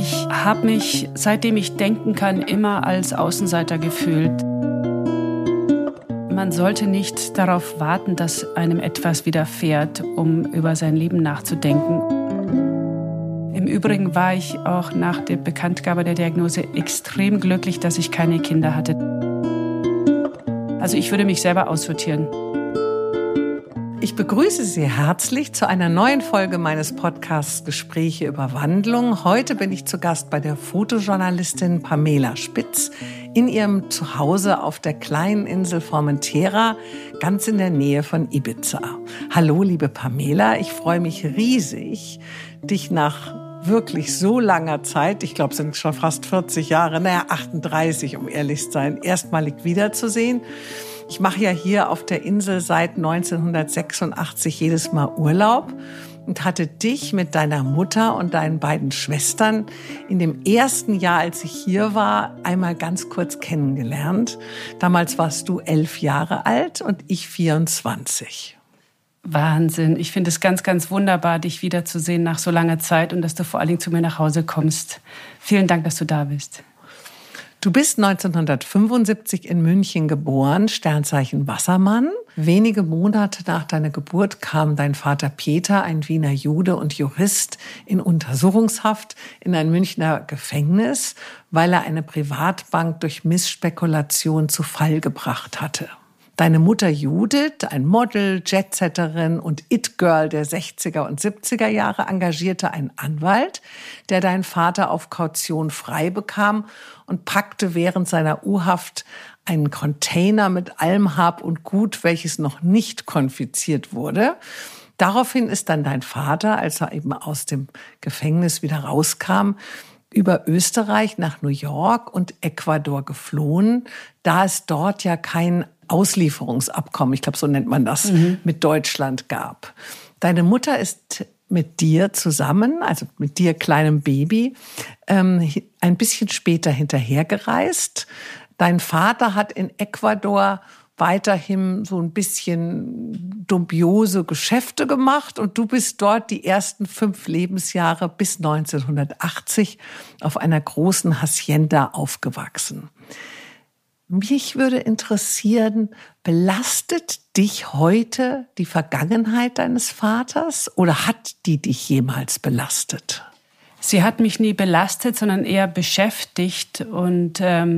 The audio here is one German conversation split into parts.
Ich habe mich, seitdem ich denken kann, immer als Außenseiter gefühlt. Man sollte nicht darauf warten, dass einem etwas widerfährt, um über sein Leben nachzudenken. Im Übrigen war ich auch nach der Bekanntgabe der Diagnose extrem glücklich, dass ich keine Kinder hatte. Also ich würde mich selber aussortieren. Ich begrüße Sie herzlich zu einer neuen Folge meines Podcasts Gespräche über Wandlung. Heute bin ich zu Gast bei der Fotojournalistin Pamela Spitz in ihrem Zuhause auf der kleinen Insel Formentera, ganz in der Nähe von Ibiza. Hallo, liebe Pamela, ich freue mich riesig, dich nach wirklich so langer Zeit, ich glaube, es sind schon fast 40 Jahre, 38, um ehrlich zu sein, erstmalig wiederzusehen. Ich mache ja hier auf der Insel seit 1986 jedes Mal Urlaub und hatte dich mit deiner Mutter und deinen beiden Schwestern in dem ersten Jahr, als ich hier war, einmal ganz kurz kennengelernt. Damals warst du 11 Jahre alt und ich 24. Wahnsinn. Ich finde es ganz, ganz wunderbar, dich wiederzusehen nach so langer Zeit und dass du vor allen Dingen zu mir nach Hause kommst. Vielen Dank, dass du da bist. Du bist 1975 in München geboren, Sternzeichen Wassermann. Wenige Monate nach deiner Geburt kam dein Vater Peter, ein Wiener Jude und Jurist, in Untersuchungshaft in ein Münchner Gefängnis, weil er eine Privatbank durch Missspekulation zu Fall gebracht hatte. Deine Mutter Judith, ein Model, Jetsetterin und It-Girl der 60er und 70er Jahre, engagierte einen Anwalt, der deinen Vater auf Kaution frei bekam und packte während seiner U-Haft einen Container mit allem Hab und Gut, welches noch nicht konfisziert wurde. Daraufhin ist dann dein Vater, als er eben aus dem Gefängnis wieder rauskam, über Österreich nach New York und Ecuador geflohen, da es dort ja kein Auslieferungsabkommen, ich glaube, so nennt man das, mit Deutschland gab. Deine Mutter ist mit dir zusammen, also mit dir, kleinem Baby, ein bisschen später hinterhergereist. Dein Vater hat in Ecuador weiterhin so ein bisschen dubiose Geschäfte gemacht und du bist dort die ersten 5 Lebensjahre bis 1980 auf einer großen Hacienda aufgewachsen. Mich würde interessieren, belastet dich heute die Vergangenheit deines Vaters oder hat die dich jemals belastet? Sie hat mich nie belastet, sondern eher beschäftigt und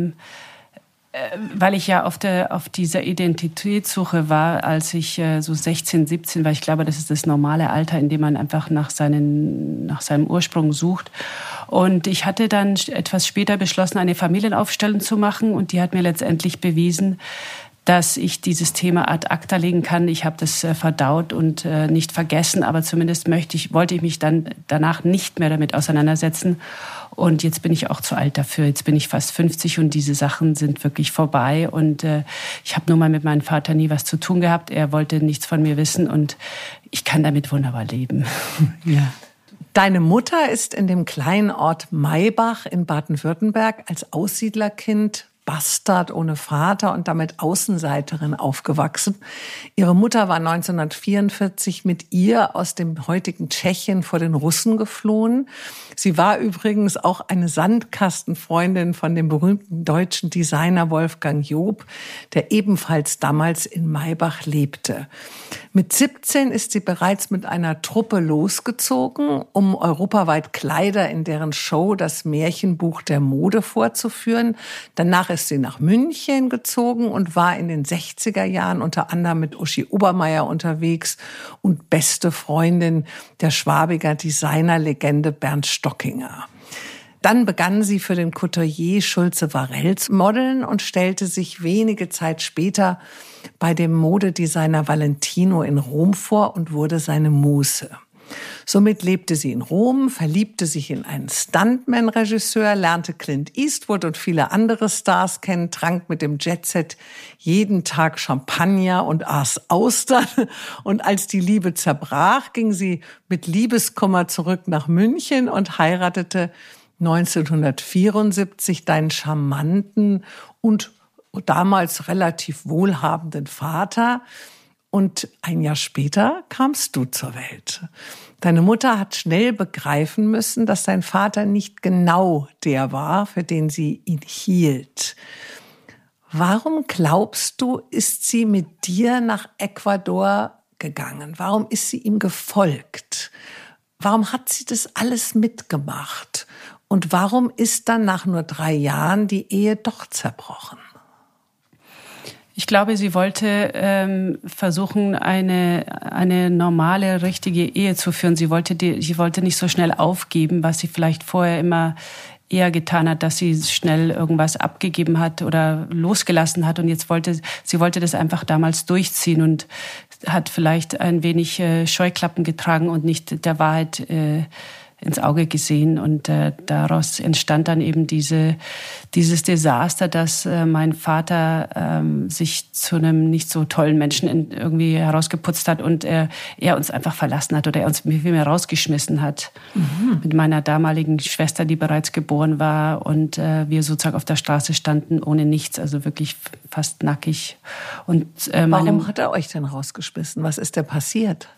weil ich ja auf dieser Identitätssuche war, als ich so 16, 17 war. Ich glaube, das ist das normale Alter, in dem man einfach nach seinem Ursprung sucht. Und ich hatte dann etwas später beschlossen, eine Familienaufstellung zu machen. Und die hat mir letztendlich bewiesen, dass ich dieses Thema ad acta legen kann. Ich habe das verdaut und nicht vergessen, aber zumindest wollte ich mich dann danach nicht mehr damit auseinandersetzen. Und jetzt bin ich auch zu alt dafür. Jetzt bin ich fast 50 und diese Sachen sind wirklich vorbei. Und ich habe nun mal mit meinem Vater nie was zu tun gehabt. Er wollte nichts von mir wissen und ich kann damit wunderbar leben. Ja. Deine Mutter ist in dem kleinen Ort Maybach in Baden-Württemberg als Aussiedlerkind, Bastard ohne Vater und damit Außenseiterin aufgewachsen. Ihre Mutter war 1944 mit ihr aus dem heutigen Tschechien vor den Russen geflohen. Sie war übrigens auch eine Sandkastenfreundin von dem berühmten deutschen Designer Wolfgang Job, der ebenfalls damals in Maybach lebte. Mit 17 ist sie bereits mit einer Truppe losgezogen, um europaweit Kleider in deren Show Das Märchenbuch der Mode vorzuführen. Danach ist sie nach München gezogen und war in den 60er Jahren unter anderem mit Uschi Obermeier unterwegs und beste Freundin der Schwabiger Designerlegende Bernd Stockinger. Dann begann sie für den Couturier Schulze-Varell zu modeln und stellte sich wenige Zeit später bei dem Modedesigner Valentino in Rom vor und wurde seine Muse. Somit lebte sie in Rom, verliebte sich in einen Stuntman-Regisseur, lernte Clint Eastwood und viele andere Stars kennen, trank mit dem Jetset jeden Tag Champagner und aß Austern. Und als die Liebe zerbrach, ging sie mit Liebeskummer zurück nach München und heiratete 1974 deinen charmanten und damals relativ wohlhabenden Vater. Und ein Jahr später kamst du zur Welt. Deine Mutter hat schnell begreifen müssen, dass dein Vater nicht genau der war, für den sie ihn hielt. Warum glaubst du, ist sie mit dir nach Ecuador gegangen? Warum ist sie ihm gefolgt? Warum hat sie das alles mitgemacht? Und warum ist dann nach nur 3 Jahren die Ehe doch zerbrochen? Ich glaube, sie wollte versuchen, eine normale, richtige Ehe zu führen. Sie wollte nicht so schnell aufgeben, was sie vielleicht vorher immer eher getan hat, dass sie schnell irgendwas abgegeben hat oder losgelassen hat. Und jetzt wollte das einfach damals durchziehen und hat vielleicht ein wenig Scheuklappen getragen und nicht der Wahrheit ins Auge gesehen. Und daraus entstand dann eben dieses Desaster, dass mein Vater sich zu einem nicht so tollen Menschen irgendwie herausgeputzt hat und er uns einfach verlassen hat oder er uns viel mehr rausgeschmissen hat. Mhm. Mit meiner damaligen Schwester, die bereits geboren war und wir sozusagen auf der Straße standen ohne nichts, also wirklich fast nackig. Und warum hat er euch denn rausgeschmissen? Was ist denn passiert?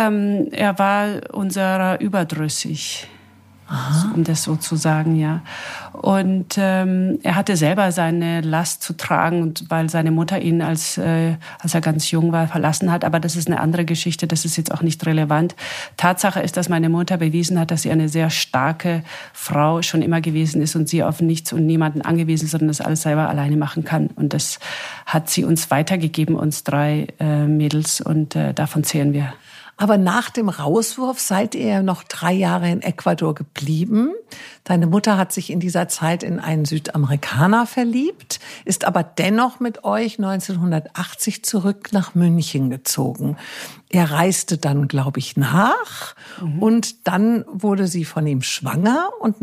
Er war unserer überdrüssig, um das so zu sagen, ja. Und er hatte selber seine Last zu tragen, und weil seine Mutter ihn, als er ganz jung war, verlassen hat. Aber das ist eine andere Geschichte, das ist jetzt auch nicht relevant. Tatsache ist, dass meine Mutter bewiesen hat, dass sie eine sehr starke Frau schon immer gewesen ist und sie auf nichts und niemanden angewiesen, sondern das alles selber alleine machen kann. Und das hat sie uns weitergegeben, uns 3 Mädels, und davon zehren wir. Aber nach dem Rauswurf seid ihr noch 3 Jahre in Ecuador geblieben. Deine Mutter hat sich in dieser Zeit in einen Südamerikaner verliebt, ist aber dennoch mit euch 1980 zurück nach München gezogen. Er reiste dann, glaube ich, nach und dann wurde sie von ihm schwanger und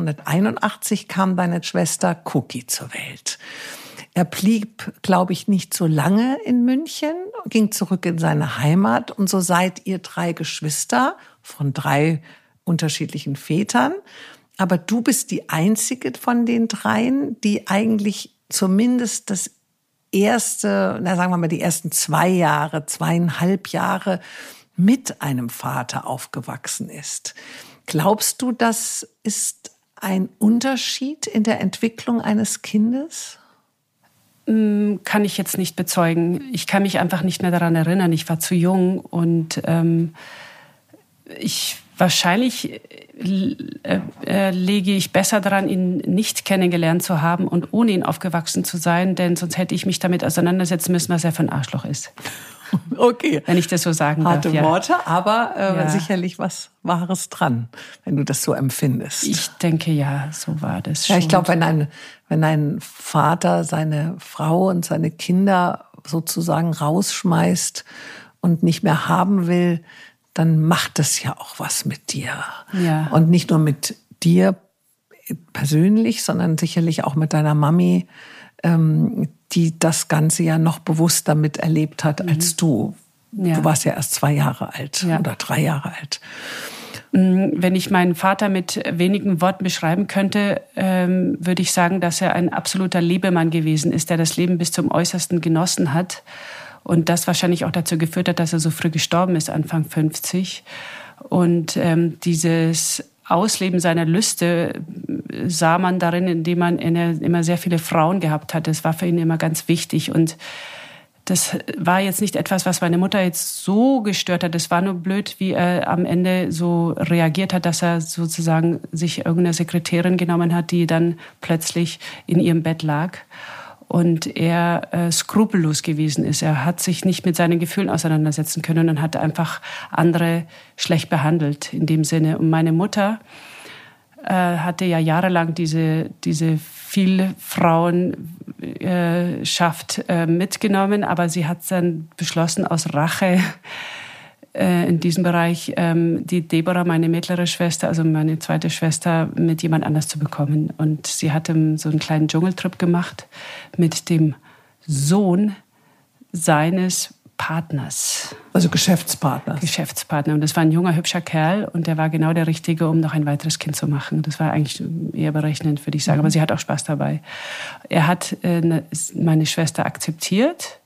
1981 kam deine Schwester Cookie zur Welt. Er blieb, glaube ich, nicht so lange in München, ging zurück in seine Heimat und so seid ihr 3 Geschwister von 3 unterschiedlichen Vätern. Aber du bist die einzige von den 3, die eigentlich zumindest das erste, sagen wir mal die ersten 2 Jahre, 2,5 Jahre mit einem Vater aufgewachsen ist. Glaubst du, das ist ein Unterschied in der Entwicklung eines Kindes? Kann ich jetzt nicht bezeugen. Ich kann mich einfach nicht mehr daran erinnern. Ich war zu jung und wahrscheinlich lege ich besser daran, ihn nicht kennengelernt zu haben und ohne ihn aufgewachsen zu sein, denn sonst hätte ich mich damit auseinandersetzen müssen, was er für ein Arschloch ist. Okay. Wenn ich das so sagen darf. Harte Worte, aber sicherlich was Wahres dran, wenn du das so empfindest. Ich denke, ja, so war das schon. Ja, ich glaube, wenn ein Vater seine Frau und seine Kinder sozusagen rausschmeißt und nicht mehr haben will, dann macht das ja auch was mit dir. Ja. Und nicht nur mit dir persönlich, sondern sicherlich auch mit deiner Mami, die das Ganze ja noch bewusster miterlebt hat als du. Ja. Du warst ja erst 2 Jahre alt oder 3 Jahre alt. Wenn ich meinen Vater mit wenigen Worten beschreiben könnte, würde ich sagen, dass er ein absoluter Lebemann gewesen ist, der das Leben bis zum Äußersten genossen hat. Und das wahrscheinlich auch dazu geführt hat, dass er so früh gestorben ist, Anfang 50. Und dieses Ausleben seiner Lüste sah man darin, indem man immer sehr viele Frauen gehabt hat. Das war für ihn immer ganz wichtig. Und das war jetzt nicht etwas, was meine Mutter jetzt so gestört hat. Das war nur blöd, wie er am Ende so reagiert hat, dass er sozusagen sich irgendeine Sekretärin genommen hat, die dann plötzlich in ihrem Bett lag. Und er skrupellos gewesen ist. Er hat sich nicht mit seinen Gefühlen auseinandersetzen können und hat einfach andere schlecht behandelt in dem Sinne. Und meine Mutter hatte ja jahrelang diese Vielfrauenschaft mitgenommen, aber sie hat dann beschlossen, aus Rache in diesem Bereich die Deborah, meine mittlere Schwester, also meine zweite Schwester, mit jemand anders zu bekommen. Und sie hatte so einen kleinen Dschungeltrip gemacht mit dem Sohn seines Partners. Also Geschäftspartner. Und das war ein junger, hübscher Kerl und der war genau der Richtige, um noch ein weiteres Kind zu machen. Das war eigentlich eher berechnend, würde ich sagen. Aber sie hat auch Spaß dabei. Er hat meine Schwester akzeptiert,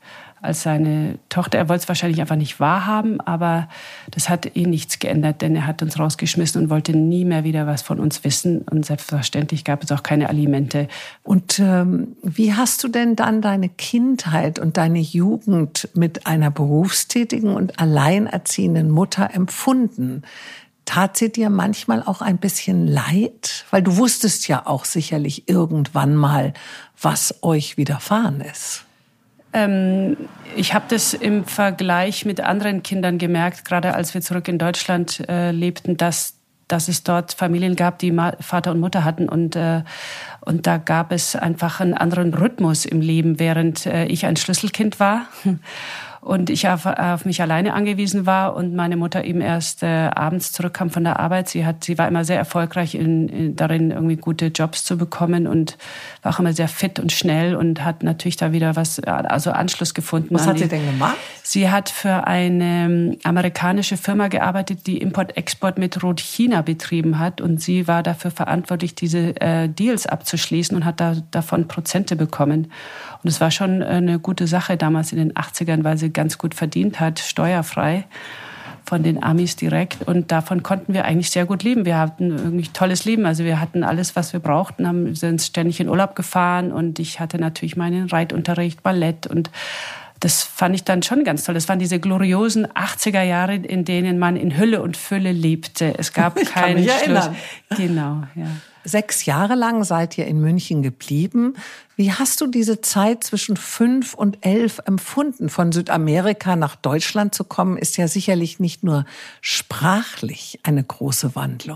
als seine Tochter. Er wollte es wahrscheinlich einfach nicht wahrhaben, aber das hat nichts geändert, denn er hat uns rausgeschmissen und wollte nie mehr wieder was von uns wissen. Und selbstverständlich gab es auch keine Alimente. Und wie hast du denn dann deine Kindheit und deine Jugend mit einer berufstätigen und alleinerziehenden Mutter empfunden? Tat sie dir manchmal auch ein bisschen leid? Weil du wusstest ja auch sicherlich irgendwann mal, was euch widerfahren ist. Ich habe das im Vergleich mit anderen Kindern gemerkt, gerade als wir zurück in Deutschland lebten, dass es dort Familien gab, die Vater und Mutter hatten. Und da gab es einfach einen anderen Rhythmus im Leben, während ich ein Schlüsselkind war. Und ich auf mich alleine angewiesen war und meine Mutter eben erst abends zurückkam von der Arbeit. Sie war immer sehr erfolgreich darin, irgendwie gute Jobs zu bekommen und war auch immer sehr fit und schnell und hat natürlich da wieder Anschluss gefunden. Was hat sie denn gemacht? Sie hat für eine amerikanische Firma gearbeitet, die Import-Export mit Rot-China betrieben hat. Und sie war dafür verantwortlich, diese Deals abzuschließen und hat davon Prozente bekommen. Und es war schon eine gute Sache damals in den 80ern, weil sie ganz gut verdient hat, steuerfrei von den Amis direkt. Und davon konnten wir eigentlich sehr gut leben. Wir hatten irgendwie ein tolles Leben. Also wir hatten alles, was wir brauchten, sind ständig in Urlaub gefahren. Und ich hatte natürlich meinen Reitunterricht, Ballett. Und das fand ich dann schon ganz toll. Das waren diese gloriosen 80er Jahre, in denen man in Hülle und Fülle lebte. Es gab keinen Schluss. Genau, ja. 6 Jahre lang seid ihr in München geblieben. Wie hast du diese Zeit zwischen 5 und 11 empfunden? Von Südamerika nach Deutschland zu kommen, ist ja sicherlich nicht nur sprachlich eine große Wandlung.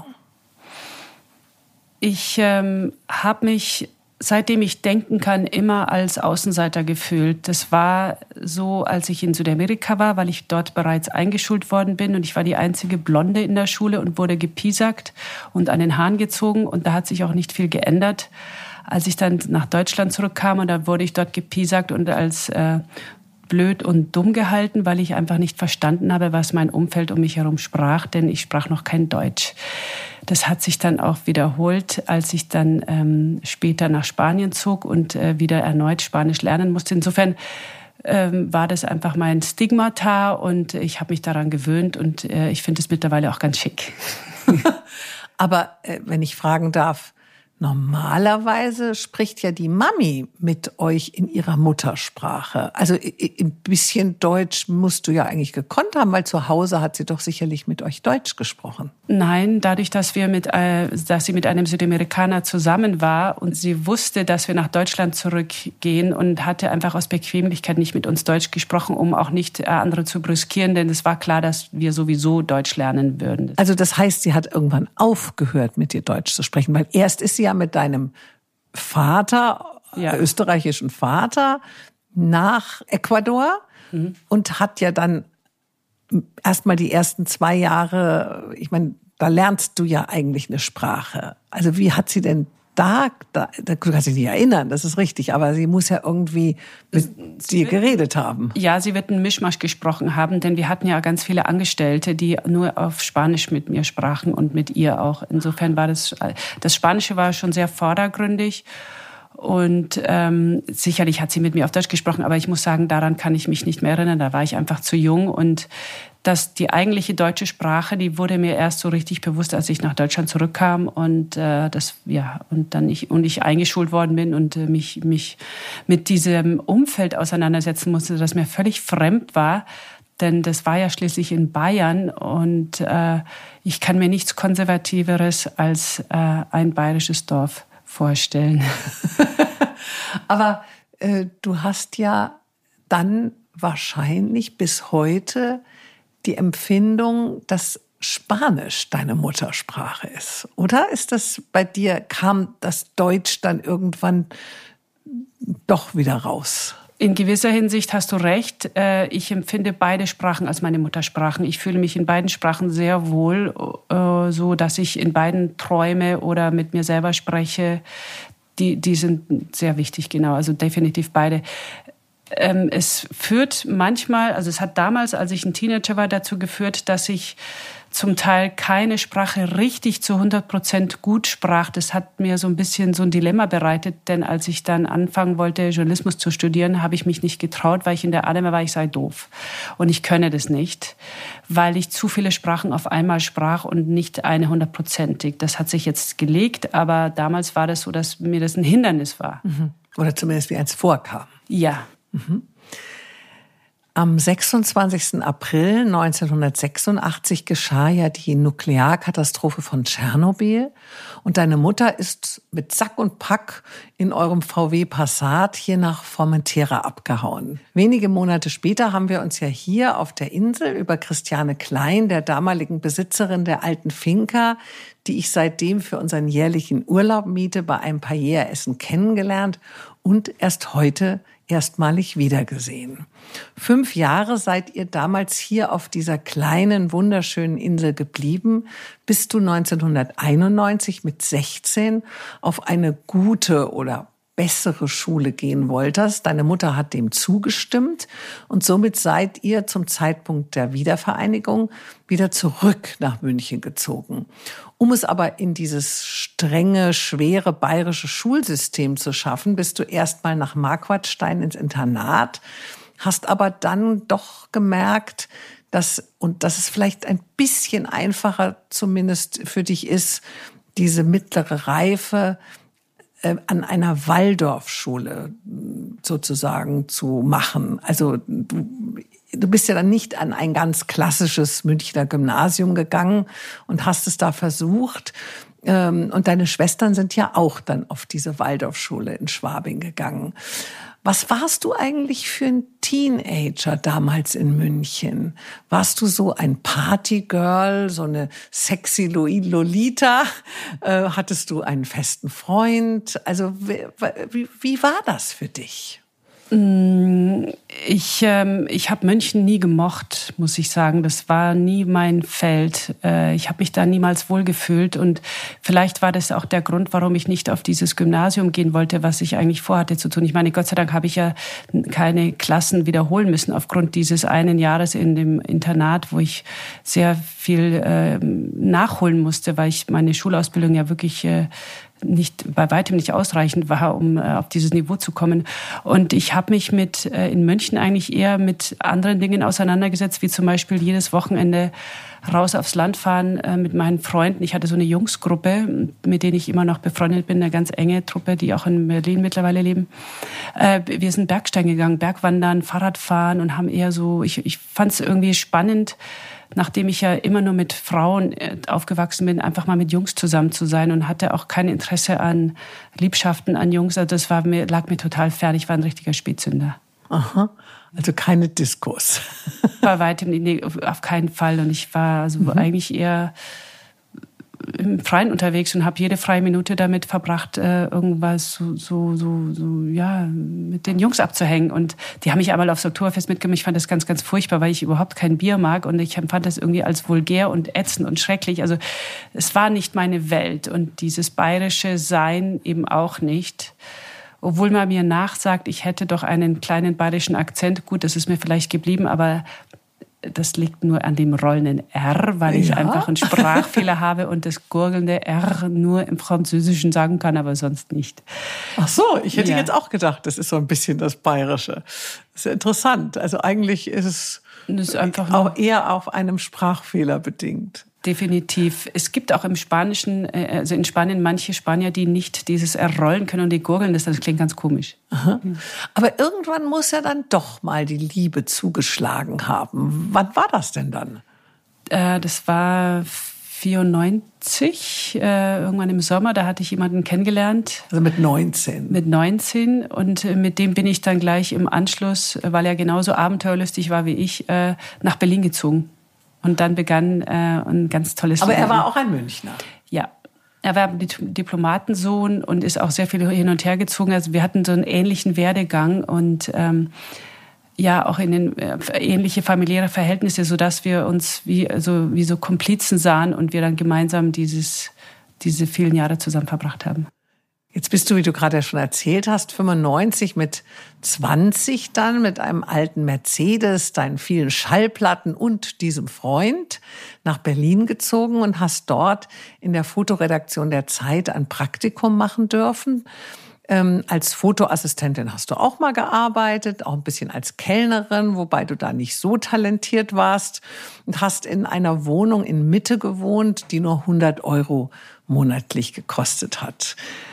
Ich habe mich, seitdem ich denken kann, immer als Außenseiter gefühlt. Das war so, als ich in Südamerika war, weil ich dort bereits eingeschult worden bin und ich war die einzige Blonde in der Schule und wurde gepiesackt und an den Haaren gezogen und da hat sich auch nicht viel geändert. Als ich dann nach Deutschland zurückkam und da wurde ich dort gepiesackt und als blöd und dumm gehalten, weil ich einfach nicht verstanden habe, was mein Umfeld um mich herum sprach, denn ich sprach noch kein Deutsch. Das hat sich dann auch wiederholt, als ich dann später nach Spanien zog und wieder erneut Spanisch lernen musste. Insofern war das einfach mein Stigmata und ich habe mich daran gewöhnt und ich finde es mittlerweile auch ganz schick. Aber wenn ich fragen darf, normalerweise spricht ja die Mami mit euch in ihrer Muttersprache. Also ein bisschen Deutsch musst du ja eigentlich gekonnt haben, weil zu Hause hat sie doch sicherlich mit euch Deutsch gesprochen. Nein, dadurch, dass sie mit einem Südamerikaner zusammen war und sie wusste, dass wir nach Deutschland zurückgehen und hatte einfach aus Bequemlichkeit nicht mit uns Deutsch gesprochen, um auch nicht andere zu brüskieren, denn es war klar, dass wir sowieso Deutsch lernen würden. Also das heißt, sie hat irgendwann aufgehört, mit dir Deutsch zu sprechen, weil erst ist sie ja mit deinem Vater, österreichischen Vater, nach Ecuador und hat ja dann erstmal die ersten 2 Jahre, ich meine, da lernst du ja eigentlich eine Sprache. Also wie hat sie denn da du kannst dich nicht erinnern, das ist richtig, aber sie muss ja irgendwie mit dir geredet haben. Ja, sie wird einen Mischmasch gesprochen haben, denn wir hatten ja ganz viele Angestellte, die nur auf Spanisch mit mir sprachen und mit ihr auch. Insofern war das Spanische war schon sehr vordergründig. Und sicherlich hat sie mit mir auf Deutsch gesprochen, aber ich muss sagen, daran kann ich mich nicht mehr erinnern. Da war ich einfach zu jung und die eigentliche deutsche Sprache, die wurde mir erst so richtig bewusst, als ich nach Deutschland zurückkam und ich eingeschult worden bin und mich mit diesem Umfeld auseinandersetzen musste, das mir völlig fremd war. Denn das war ja schließlich in Bayern und ich kann mir nichts Konservativeres als ein bayerisches Dorf vorstellen. Aber du hast ja dann wahrscheinlich bis heute die Empfindung, dass Spanisch deine Muttersprache ist, oder? Ist das bei dir, kam das Deutsch dann irgendwann doch wieder raus? In gewisser Hinsicht hast du recht. Ich empfinde beide Sprachen als meine Muttersprachen. Ich fühle mich in beiden Sprachen sehr wohl, so dass ich in beiden träume oder mit mir selber spreche. Die sind sehr wichtig, genau. Also definitiv beide. Es führt manchmal, also es hat damals, als ich ein Teenager war, dazu geführt, dass ich zum Teil keine Sprache richtig zu 100% gut sprach. Das hat mir so ein bisschen so ein Dilemma bereitet, denn als ich dann anfangen wollte, Journalismus zu studieren, habe ich mich nicht getraut, weil ich in der Annahme war, ich sei doof. Und ich könne das nicht, weil ich zu viele Sprachen auf einmal sprach und nicht eine 100%ig. Das hat sich jetzt gelegt, aber damals war das so, dass mir das ein Hindernis war. Oder zumindest wie eins vorkam. Ja. Am 26. April 1986 geschah ja die Nuklearkatastrophe von Tschernobyl. Und deine Mutter ist mit Sack und Pack in eurem VW Passat hier nach Formentera abgehauen. Wenige Monate später haben wir uns ja hier auf der Insel über Christiane Klein, der damaligen Besitzerin der alten Finca, die ich seitdem für unseren jährlichen Urlaub miete, bei einem Paella-Essen kennengelernt und erst heute erstmalig wiedergesehen. 5 Jahre seid ihr damals hier auf dieser kleinen, wunderschönen Insel geblieben, bis du 1991 mit 16 auf eine gute oder bessere Schule gehen wolltest. Deine Mutter hat dem zugestimmt und somit seid ihr zum Zeitpunkt der Wiedervereinigung wieder zurück nach München gezogen. Um es aber in dieses strenge, schwere bayerische Schulsystem zu schaffen, bist du erstmal nach Marquartstein ins Internat, hast aber dann doch gemerkt, dass es vielleicht ein bisschen einfacher zumindest für dich ist, diese mittlere Reife an einer Waldorfschule sozusagen zu machen. Also du bist ja dann nicht an ein ganz klassisches Münchner Gymnasium gegangen und hast es da versucht. Und deine Schwestern sind ja auch dann auf diese Waldorfschule in Schwabing gegangen. Was warst du eigentlich für ein Teenager damals in München? Warst du so ein Partygirl, so eine sexy Lolita? Hattest du einen festen Freund? Also wie war das für dich? Ich habe München nie gemocht, muss ich sagen. Das war nie mein Feld. Ich habe mich da niemals wohlgefühlt und vielleicht war das auch der Grund, warum ich nicht auf dieses Gymnasium gehen wollte, was ich eigentlich vorhatte zu tun. Ich meine, Gott sei Dank habe ich ja keine Klassen wiederholen müssen aufgrund dieses einen Jahres in dem Internat, wo ich sehr viel nachholen musste, weil ich meine Schulausbildung ja wirklich bei weitem nicht ausreichend war, um auf dieses Niveau zu kommen. Und ich habe mich in München eigentlich eher mit anderen Dingen auseinandergesetzt, wie zum Beispiel jedes Wochenende raus aufs Land fahren mit meinen Freunden. Ich hatte so eine Jungsgruppe, mit denen ich immer noch befreundet bin, eine ganz enge Truppe, die auch in Berlin mittlerweile leben. Wir sind Bergsteigen gegangen, Bergwandern, Fahrradfahren und haben eher so, ich fand es irgendwie spannend, nachdem ich ja immer nur mit Frauen aufgewachsen bin, einfach mal mit Jungs zusammen zu sein und hatte auch kein Interesse an Liebschaften an Jungs. Also das lag mir total fern. Ich war ein richtiger Spätzünder. Aha, also keine Diskos. Bei weitem, nee, auf keinen Fall. Und ich war also eigentlich eher im Freien unterwegs und habe jede freie Minute damit verbracht, irgendwas ja, mit den Jungs abzuhängen. Und die haben mich einmal aufs Oktoberfest mitgenommen. Ich fand das ganz, ganz furchtbar, weil ich überhaupt kein Bier mag und ich empfand das irgendwie als vulgär und ätzend und schrecklich. Also es war nicht meine Welt und dieses bayerische Sein eben auch nicht. Obwohl man mir nachsagt, ich hätte doch einen kleinen bayerischen Akzent. Gut, das ist mir vielleicht geblieben, aber das liegt nur an dem rollenden R, weil ich einfach einen Sprachfehler habe und das gurgelnde R nur im Französischen sagen kann, aber sonst nicht. Ach so, ich hätte jetzt auch gedacht, das ist so ein bisschen das Bayerische. Das ist ja interessant. Also eigentlich ist es einfach auch eher auf einem Sprachfehler bedingt. Definitiv. Es gibt auch im Spanischen, also in Spanien manche Spanier, die nicht dieses R rollen können und die gurgeln. Das klingt ganz komisch. Aha. Aber irgendwann muss ja dann doch mal die Liebe zugeschlagen haben. Wann war das denn dann? Das war 94, irgendwann im Sommer. Da hatte ich jemanden kennengelernt. Also mit 19? Mit 19. Und mit dem bin ich dann gleich im Anschluss, weil er genauso abenteuerlustig war wie ich, nach Berlin gezogen. Und dann begann ein ganz tolles Leben. Aber Leben. er war auch ein Münchner? Ja. Er war Diplomatensohn und ist auch sehr viel hin und her gezogen. Also wir hatten so einen ähnlichen Werdegang und auch in ähnliche familiäre Verhältnisse, sodass wir uns wie so Komplizen sahen und wir dann gemeinsam diese vielen Jahre zusammen verbracht haben. Jetzt bist du, wie du gerade schon erzählt hast, 95 mit 20 dann mit einem alten Mercedes, deinen vielen Schallplatten und diesem Freund nach Berlin gezogen und hast dort in der Fotoredaktion der Zeit ein Praktikum machen dürfen. Als Fotoassistentin hast du auch mal gearbeitet, auch ein bisschen als Kellnerin, wobei du da nicht so talentiert warst und hast in einer Wohnung in Mitte gewohnt, die nur 100 € monatlich gekostet hat.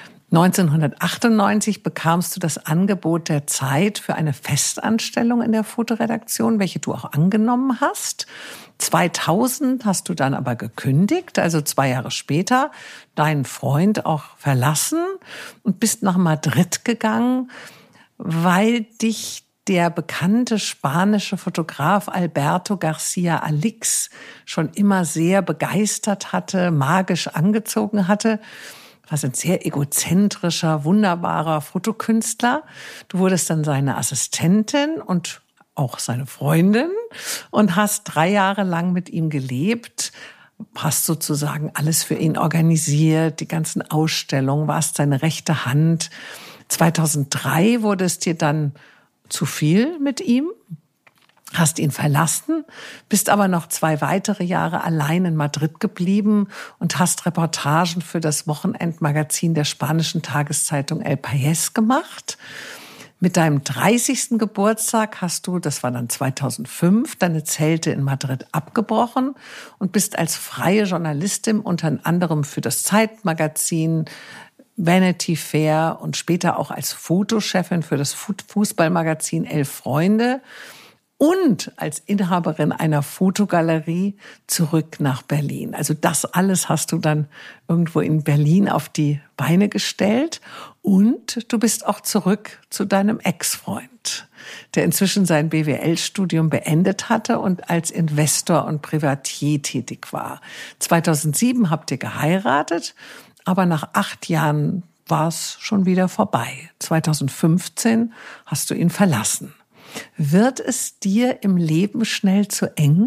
1998 bekamst du das Angebot der Zeit für eine Festanstellung in der Fotoredaktion, welche du auch angenommen hast. 2000 hast du dann aber gekündigt, also 2 Jahre später, deinen Freund auch verlassen und bist nach Madrid gegangen, weil dich der bekannte spanische Fotograf Alberto García Alix schon immer sehr begeistert hatte, magisch angezogen hatte. Du warst ein sehr egozentrischer, wunderbarer Fotokünstler. Du wurdest dann seine Assistentin und auch seine Freundin und hast 3 Jahre lang mit ihm gelebt, hast sozusagen alles für ihn organisiert, die ganzen Ausstellungen, warst seine rechte Hand. 2003 wurde es dir dann zu viel mit ihm, hast ihn verlassen, bist aber noch 2 weitere Jahre allein in Madrid geblieben und hast Reportagen für das Wochenendmagazin der spanischen Tageszeitung El País gemacht. Mit deinem 30. Geburtstag hast du, das war dann 2005, deine Zelte in Madrid abgebrochen und bist als freie Journalistin unter anderem für das Zeitmagazin, Vanity Fair und später auch als Fotochefin für das Fußballmagazin Elf Freunde und als Inhaberin einer Fotogalerie zurück nach Berlin. Also das alles hast du dann irgendwo in Berlin auf die Beine gestellt. Und du bist auch zurück zu deinem Ex-Freund, der inzwischen sein BWL-Studium beendet hatte und als Investor und Privatier tätig war. 2007 habt ihr geheiratet, aber nach 8 Jahren war es schon wieder vorbei. 2015 hast du ihn verlassen. Wird es dir im Leben schnell zu eng?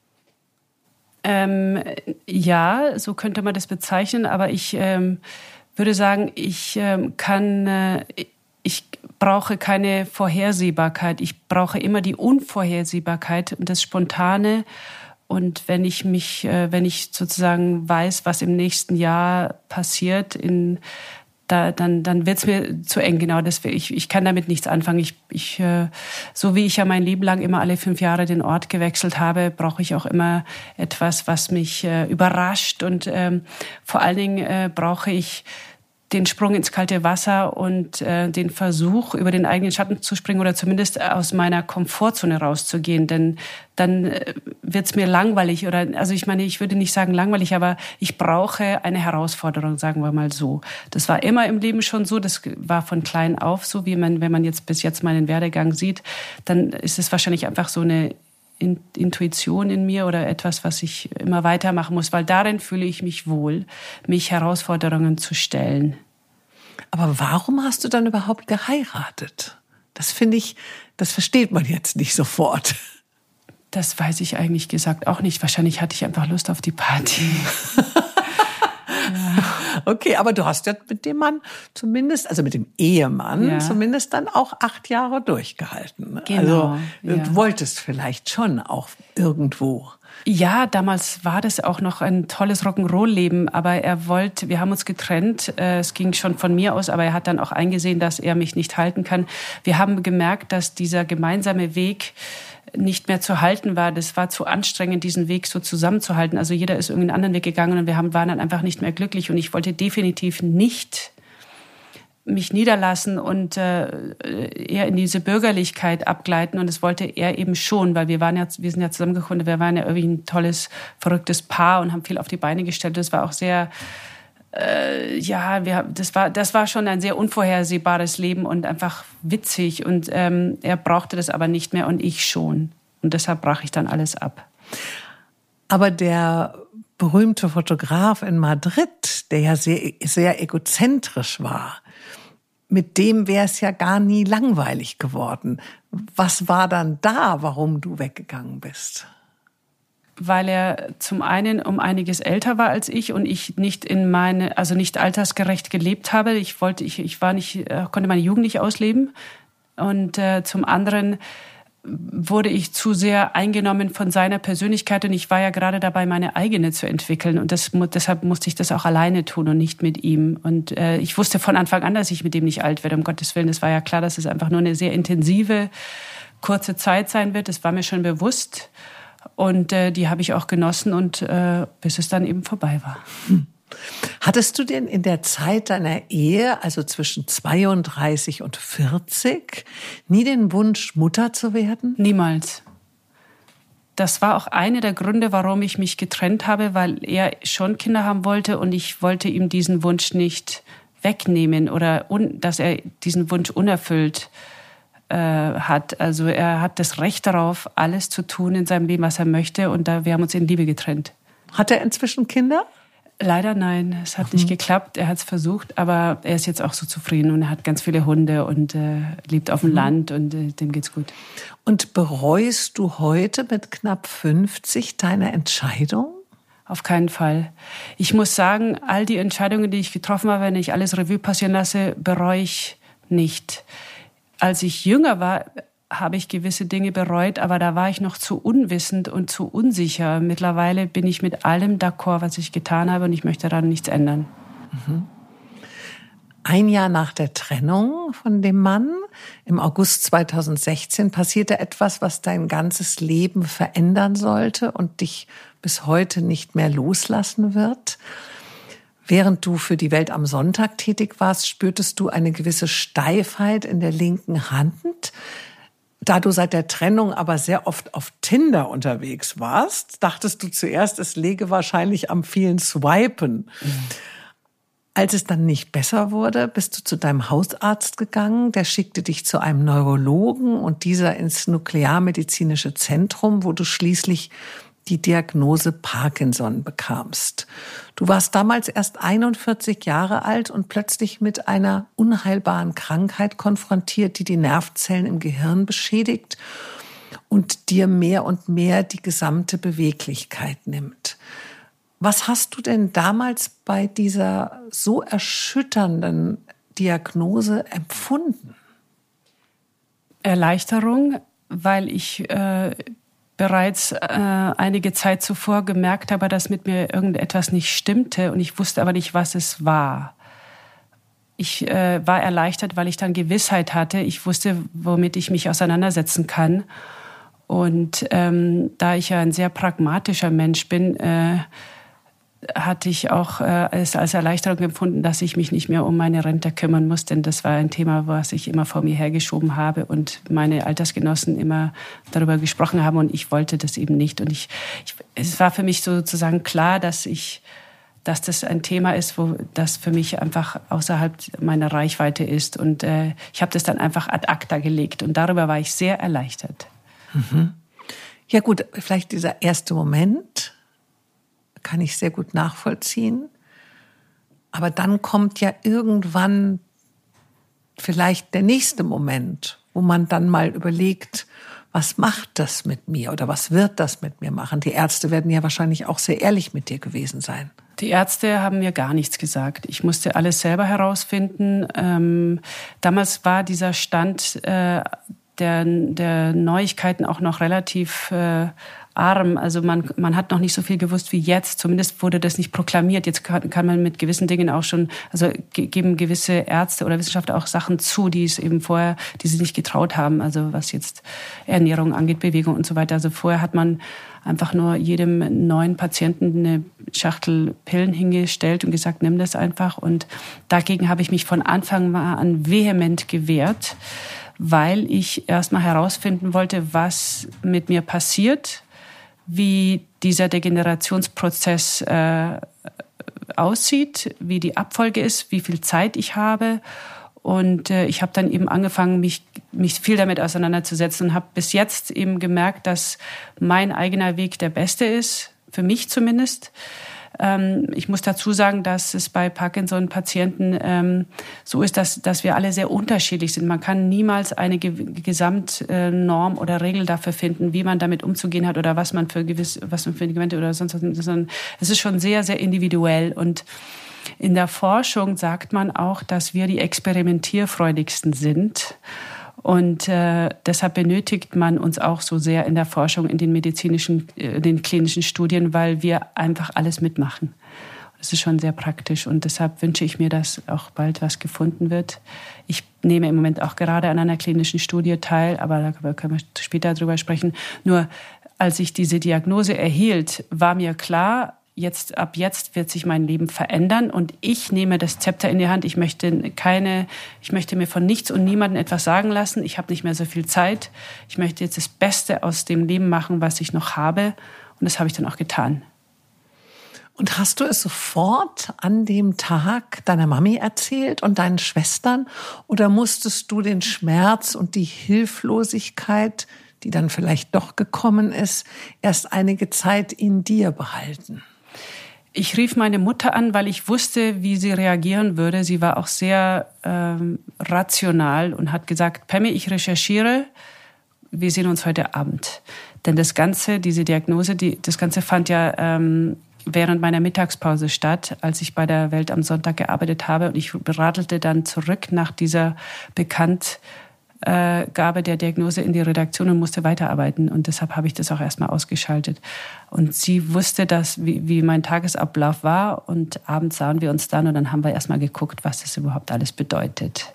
Ja, so könnte man das bezeichnen, aber ich würde sagen, ich brauche keine Vorhersehbarkeit. Ich brauche immer die Unvorhersehbarkeit und das Spontane. Und wenn ich sozusagen weiß, was im nächsten Jahr passiert, dann wird's mir zu eng. Genau, ich kann damit nichts anfangen. So wie ich ja mein Leben lang immer alle 5 Jahre den Ort gewechselt habe, brauche ich auch immer etwas, was mich überrascht. Und vor allen Dingen brauche ich den Sprung ins kalte Wasser und den Versuch, über den eigenen Schatten zu springen oder zumindest aus meiner Komfortzone rauszugehen. Denn dann wird's mir langweilig ich würde nicht sagen langweilig, aber ich brauche eine Herausforderung, sagen wir mal so. Das war immer im Leben schon so, das war von klein auf so, wenn man jetzt bis jetzt meinen Werdegang sieht, dann ist es wahrscheinlich einfach so eine Intuition in mir oder etwas, was ich immer weitermachen muss, weil darin fühle ich mich wohl, mich Herausforderungen zu stellen. Aber warum hast du dann überhaupt geheiratet? Das finde ich, das versteht man jetzt nicht sofort. Das weiß ich eigentlich gesagt auch nicht. Wahrscheinlich hatte ich einfach Lust auf die Party. Ja. Okay, aber du hast ja mit dem Mann zumindest, also mit dem Ehemann, zumindest dann auch 8 Jahre durchgehalten. Genau, also du wolltest vielleicht schon auch irgendwo. Ja, damals war das auch noch ein tolles Rock'n'Roll-Leben, aber wir haben uns getrennt, es ging schon von mir aus, aber er hat dann auch eingesehen, dass er mich nicht halten kann. Wir haben gemerkt, dass dieser gemeinsame Weg nicht mehr zu halten war. Das war zu anstrengend, diesen Weg so zusammenzuhalten. Also jeder ist irgendeinen anderen Weg gegangen und waren dann einfach nicht mehr glücklich. Und ich wollte definitiv nicht mich niederlassen und eher in diese Bürgerlichkeit abgleiten. Und das wollte er eben schon, weil wir sind ja zusammengekommen, wir waren ja irgendwie ein tolles, verrücktes Paar und haben viel auf die Beine gestellt. Das war auch sehr das war schon ein sehr unvorhersehbares Leben und einfach witzig. Und er brauchte das aber nicht mehr und ich schon. Und deshalb brach ich dann alles ab. Aber der berühmte Fotograf in Madrid, der ja sehr, sehr egozentrisch war, mit dem wäre es ja gar nie langweilig geworden. Was war dann da, warum du weggegangen bist? weil er zum einen um einiges älter war als ich und ich nicht nicht altersgerecht gelebt habe. Konnte meine Jugend nicht ausleben. Und zum anderen wurde ich zu sehr eingenommen von seiner Persönlichkeit und ich war ja gerade dabei, meine eigene zu entwickeln und deshalb musste ich das auch alleine tun und nicht mit ihm. Und ich wusste von Anfang an, dass ich mit ihm nicht alt werde, um Gottes Willen. Es war ja klar, dass es einfach nur eine sehr intensive, kurze Zeit sein wird. Das war mir schon bewusst und die habe ich auch genossen und bis es dann eben vorbei war. Hattest du denn in der Zeit deiner Ehe, also zwischen 32 und 40, nie den Wunsch, Mutter zu werden? Niemals. Das war auch einer der Gründe, warum ich mich getrennt habe, weil er schon Kinder haben wollte und ich wollte ihm diesen Wunsch nicht wegnehmen oder dass er diesen Wunsch unerfüllt hat. Also er hat das Recht darauf, alles zu tun in seinem Leben, was er möchte und wir haben uns in Liebe getrennt. Hat er inzwischen Kinder? Leider nein, es hat nicht geklappt. Er hat es versucht, aber er ist jetzt auch so zufrieden und er hat ganz viele Hunde und lebt auf dem Land und dem geht's gut. Und bereust du heute mit knapp 50 deine Entscheidung? Auf keinen Fall. Ich muss sagen, all die Entscheidungen, die ich getroffen habe, wenn ich alles Revue passieren lasse, bereue ich nicht. Als ich jünger war, habe ich gewisse Dinge bereut, aber da war ich noch zu unwissend und zu unsicher. Mittlerweile bin ich mit allem d'accord, was ich getan habe und ich möchte daran nichts ändern. Ein Jahr nach der Trennung von dem Mann, im August 2016, passierte etwas, was dein ganzes Leben verändern sollte und dich bis heute nicht mehr loslassen wird. Während du für die Welt am Sonntag tätig warst, spürtest du eine gewisse Steifheit in der linken Hand. Da du seit der Trennung aber sehr oft auf Tinder unterwegs warst, dachtest du zuerst, es läge wahrscheinlich am vielen Swipen. Als es dann nicht besser wurde, bist du zu deinem Hausarzt gegangen. Der schickte dich zu einem Neurologen und dieser ins Nuklearmedizinische Zentrum, wo du schließlich die Diagnose Parkinson bekamst. Du warst damals erst 41 Jahre alt und plötzlich mit einer unheilbaren Krankheit konfrontiert, die die Nervenzellen im Gehirn beschädigt und dir mehr und mehr die gesamte Beweglichkeit nimmt. Was hast du denn damals bei dieser so erschütternden Diagnose empfunden? Erleichterung, weil ich bereits einige Zeit zuvor gemerkt habe, dass mit mir irgendetwas nicht stimmte und ich wusste aber nicht, was es war. Ich war erleichtert, weil ich dann Gewissheit hatte. Ich wusste, womit ich mich auseinandersetzen kann. Und da ich ja ein sehr pragmatischer Mensch bin, hatte ich auch es als Erleichterung empfunden, dass ich mich nicht mehr um meine Rente kümmern muss, denn das war ein Thema, was ich immer vor mir hergeschoben habe und meine Altersgenossen immer darüber gesprochen haben und ich wollte das eben nicht. Und es war für mich sozusagen klar, dass das ein Thema ist, das für mich einfach außerhalb meiner Reichweite ist. Und ich habe das dann einfach ad acta gelegt und darüber war ich sehr erleichtert. Mhm. Ja gut, vielleicht dieser erste Moment kann ich sehr gut nachvollziehen. Aber dann kommt ja irgendwann vielleicht der nächste Moment, wo man dann mal überlegt, was macht das mit mir oder was wird das mit mir machen? Die Ärzte werden ja wahrscheinlich auch sehr ehrlich mit dir gewesen sein. Die Ärzte haben mir gar nichts gesagt. Ich musste alles selber herausfinden. Damals war dieser Stand der Neuigkeiten auch noch relativ arm. Also man hat noch nicht so viel gewusst wie jetzt. Zumindest wurde das nicht proklamiert. Jetzt kann man mit gewissen Dingen auch schon, also geben gewisse Ärzte oder Wissenschaftler auch Sachen zu, die es eben vorher, die sie nicht getraut haben. Also was jetzt Ernährung angeht, Bewegung und so weiter. Also vorher hat man einfach nur jedem neuen Patienten eine Schachtel Pillen hingestellt und gesagt, nimm das einfach. Und dagegen habe ich mich von Anfang an vehement gewehrt, weil ich erstmal herausfinden wollte, was mit mir passiert, wie dieser Degenerationsprozess aussieht, wie die Abfolge ist, wie viel Zeit ich habe. Und ich habe dann eben angefangen, mich viel damit auseinanderzusetzen und habe bis jetzt eben gemerkt, dass mein eigener Weg der beste ist, für mich zumindest. Ich muss dazu sagen, dass es bei Parkinson-Patienten so ist, dass wir alle sehr unterschiedlich sind. Man kann niemals eine Gesamtnorm oder Regel dafür finden, wie man damit umzugehen hat oder was man für Medikamente oder sonst was nimmt, sondern es ist schon sehr, sehr individuell. Und in der Forschung sagt man auch, dass wir die experimentierfreudigsten sind. Und deshalb benötigt man uns auch so sehr in der Forschung, in den klinischen Studien, weil wir einfach alles mitmachen. Das ist schon sehr praktisch und deshalb wünsche ich mir, dass auch bald was gefunden wird. Ich nehme im Moment auch gerade an einer klinischen Studie teil, aber da können wir später drüber sprechen. Nur als ich diese Diagnose erhielt, war mir klar, ab jetzt wird sich mein Leben verändern und ich nehme das Zepter in die Hand. Ich möchte mir von nichts und niemandem etwas sagen lassen. Ich habe nicht mehr so viel Zeit. Ich möchte jetzt das Beste aus dem Leben machen, was ich noch habe. Und das habe ich dann auch getan. Und hast du es sofort an dem Tag deiner Mami erzählt und deinen Schwestern? Oder musstest du den Schmerz und die Hilflosigkeit, die dann vielleicht doch gekommen ist, erst einige Zeit in dir behalten? Ich rief meine Mutter an, weil ich wusste, wie sie reagieren würde. Sie war auch sehr rational und hat gesagt, Pammy, ich recherchiere, wir sehen uns heute Abend. Denn diese Diagnose, das Ganze fand ja während meiner Mittagspause statt, als ich bei der Welt am Sonntag gearbeitet habe. Und ich radelte dann zurück nach dieser Bekanntgabe der Diagnose in die Redaktion und musste weiterarbeiten. Und deshalb habe ich das auch erstmal ausgeschaltet. Und sie wusste, wie mein Tagesablauf war. Und abends sahen wir uns dann und dann haben wir erstmal geguckt, was das überhaupt alles bedeutet.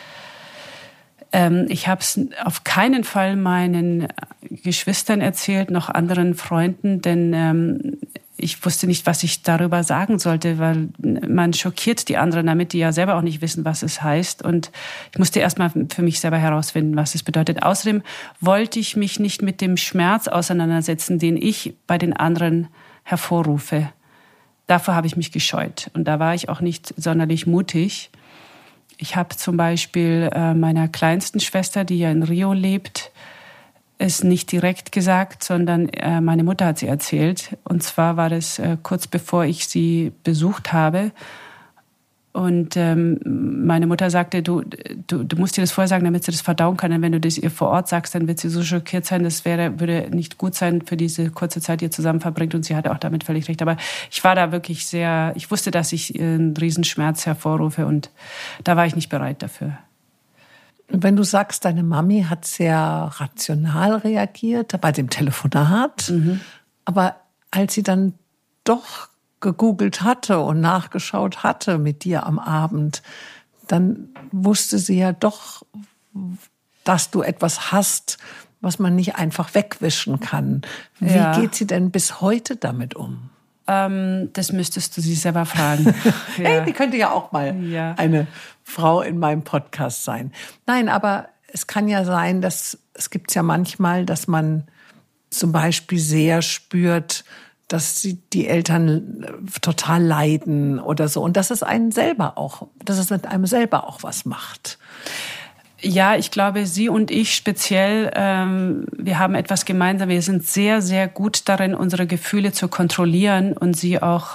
Ich habe es auf keinen Fall meinen Geschwistern erzählt, noch anderen Freunden, denn ich wusste nicht, was ich darüber sagen sollte, weil man schockiert die anderen damit, die ja selber auch nicht wissen, was es heißt. Und ich musste erst mal für mich selber herausfinden, was es bedeutet. Außerdem wollte ich mich nicht mit dem Schmerz auseinandersetzen, den ich bei den anderen hervorrufe. Davor habe ich mich gescheut. Und da war ich auch nicht sonderlich mutig. Ich habe zum Beispiel meiner kleinsten Schwester, die ja in Rio lebt, es nicht direkt gesagt, sondern meine Mutter hat sie erzählt. Und zwar war das kurz bevor ich sie besucht habe. Und meine Mutter sagte, du musst ihr das vorher sagen, damit sie das verdauen kann. Denn wenn du das ihr vor Ort sagst, dann wird sie so schockiert sein, das würde nicht gut sein für diese kurze Zeit, die ihr zusammen verbringt. Und sie hatte auch damit völlig recht. Aber ich war da wirklich ich wusste, dass ich einen Riesenschmerz hervorrufe und da war ich nicht bereit dafür. Und wenn du sagst, deine Mami hat sehr rational reagiert bei dem Telefonat, aber als sie dann doch gegoogelt hatte und nachgeschaut hatte mit dir am Abend, dann wusste sie ja doch, dass du etwas hast, was man nicht einfach wegwischen kann. Wie geht sie denn bis heute damit um? Das müsstest du sie selber fragen. Ja. Hey, die könnte ja auch mal eine Frau in meinem Podcast sein. Nein, aber es kann ja sein, es gibt ja manchmal, dass man zum Beispiel sehr spürt, dass die Eltern total leiden oder so. Und dass es mit einem selber auch was macht. Ja, ich glaube, sie und ich speziell, wir haben etwas gemeinsam. Wir sind sehr, sehr gut darin, unsere Gefühle zu kontrollieren und sie auch,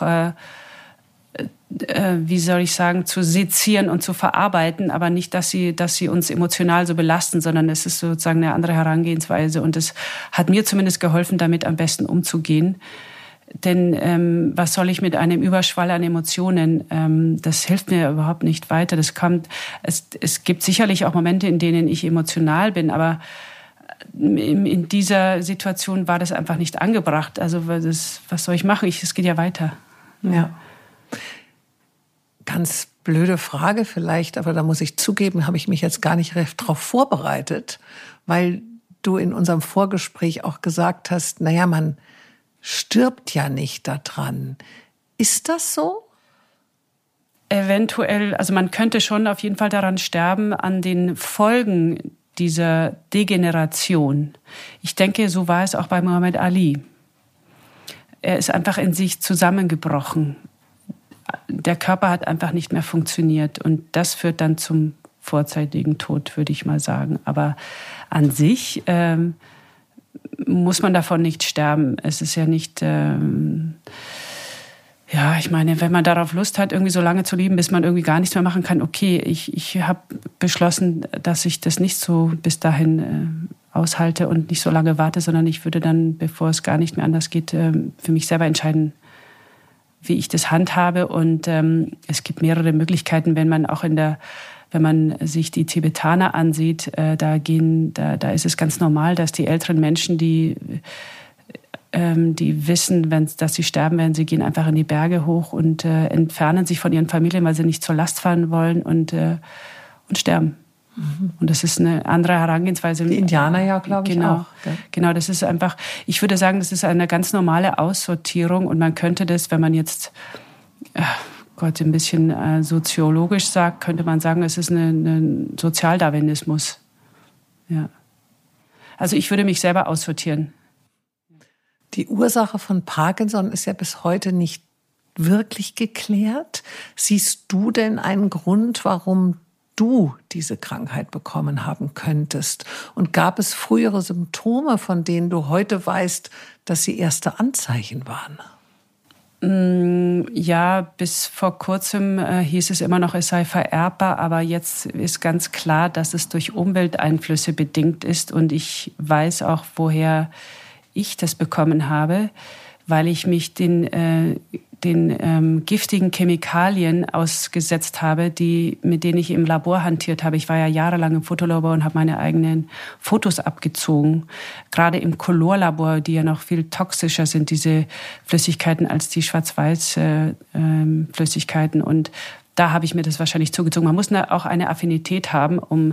zu sezieren und zu verarbeiten. Aber nicht, dass sie uns emotional so belasten, sondern es ist sozusagen eine andere Herangehensweise. Und es hat mir zumindest geholfen, damit am besten umzugehen. Denn was soll ich mit einem Überschwall an Emotionen? Das hilft mir überhaupt nicht weiter. Es gibt sicherlich auch Momente, in denen ich emotional bin, aber in dieser Situation war das einfach nicht angebracht. Also was soll ich machen? Es geht ja weiter. Ja. Ganz blöde Frage vielleicht, aber da muss ich zugeben, habe ich mich jetzt gar nicht recht drauf vorbereitet, weil du in unserem Vorgespräch auch gesagt hast, man stirbt ja nicht daran. Ist das so? Eventuell, also man könnte schon auf jeden Fall daran sterben, an den Folgen dieser Degeneration. Ich denke, so war es auch bei Muhammad Ali. Er ist einfach in sich zusammengebrochen. Der Körper hat einfach nicht mehr funktioniert und das führt dann zum vorzeitigen Tod, würde ich mal sagen. Aber an sich muss man davon nicht sterben. Es ist ja nicht, Ja, ich meine, wenn man darauf Lust hat, irgendwie so lange zu leben, bis man irgendwie gar nichts mehr machen kann, okay, ich habe beschlossen, dass ich das nicht so bis dahin aushalte und nicht so lange warte, sondern ich würde dann, bevor es gar nicht mehr anders geht, für mich selber entscheiden, wie ich das handhabe. Und es gibt mehrere Möglichkeiten, wenn man sich die Tibetaner ansieht, da ist es ganz normal, dass die älteren Menschen, die wissen, dass sie sterben werden, sie gehen einfach in die Berge hoch und entfernen sich von ihren Familien, weil sie nicht zur Last fallen wollen und sterben. Mhm. Und das ist eine andere Herangehensweise. Die Indianer ja, glaube ich, auch. Genau, das ist einfach, ich würde sagen, das ist eine ganz normale Aussortierung und man könnte das, wenn man jetzt ein bisschen soziologisch sagt, könnte man sagen, es ist ein Sozialdarwinismus. Ja. Also ich würde mich selber aussortieren. Die Ursache von Parkinson ist ja bis heute nicht wirklich geklärt. Siehst du denn einen Grund, warum du diese Krankheit bekommen haben könntest? Und gab es frühere Symptome, von denen du heute weißt, dass sie erste Anzeichen waren? Ja, bis vor kurzem hieß es immer noch, es sei vererbbar, aber jetzt ist ganz klar, dass es durch Umwelteinflüsse bedingt ist und ich weiß auch, woher ich das bekommen habe, weil ich mich den giftigen Chemikalien ausgesetzt habe, mit denen ich im Labor hantiert habe. Ich war ja jahrelang im Fotolabor und habe meine eigenen Fotos abgezogen. Gerade im Colorlabor, die ja noch viel toxischer sind, diese Flüssigkeiten, als die Schwarz-Weiß-Flüssigkeiten. Und da habe ich mir das wahrscheinlich zugezogen. Man muss auch eine Affinität haben, um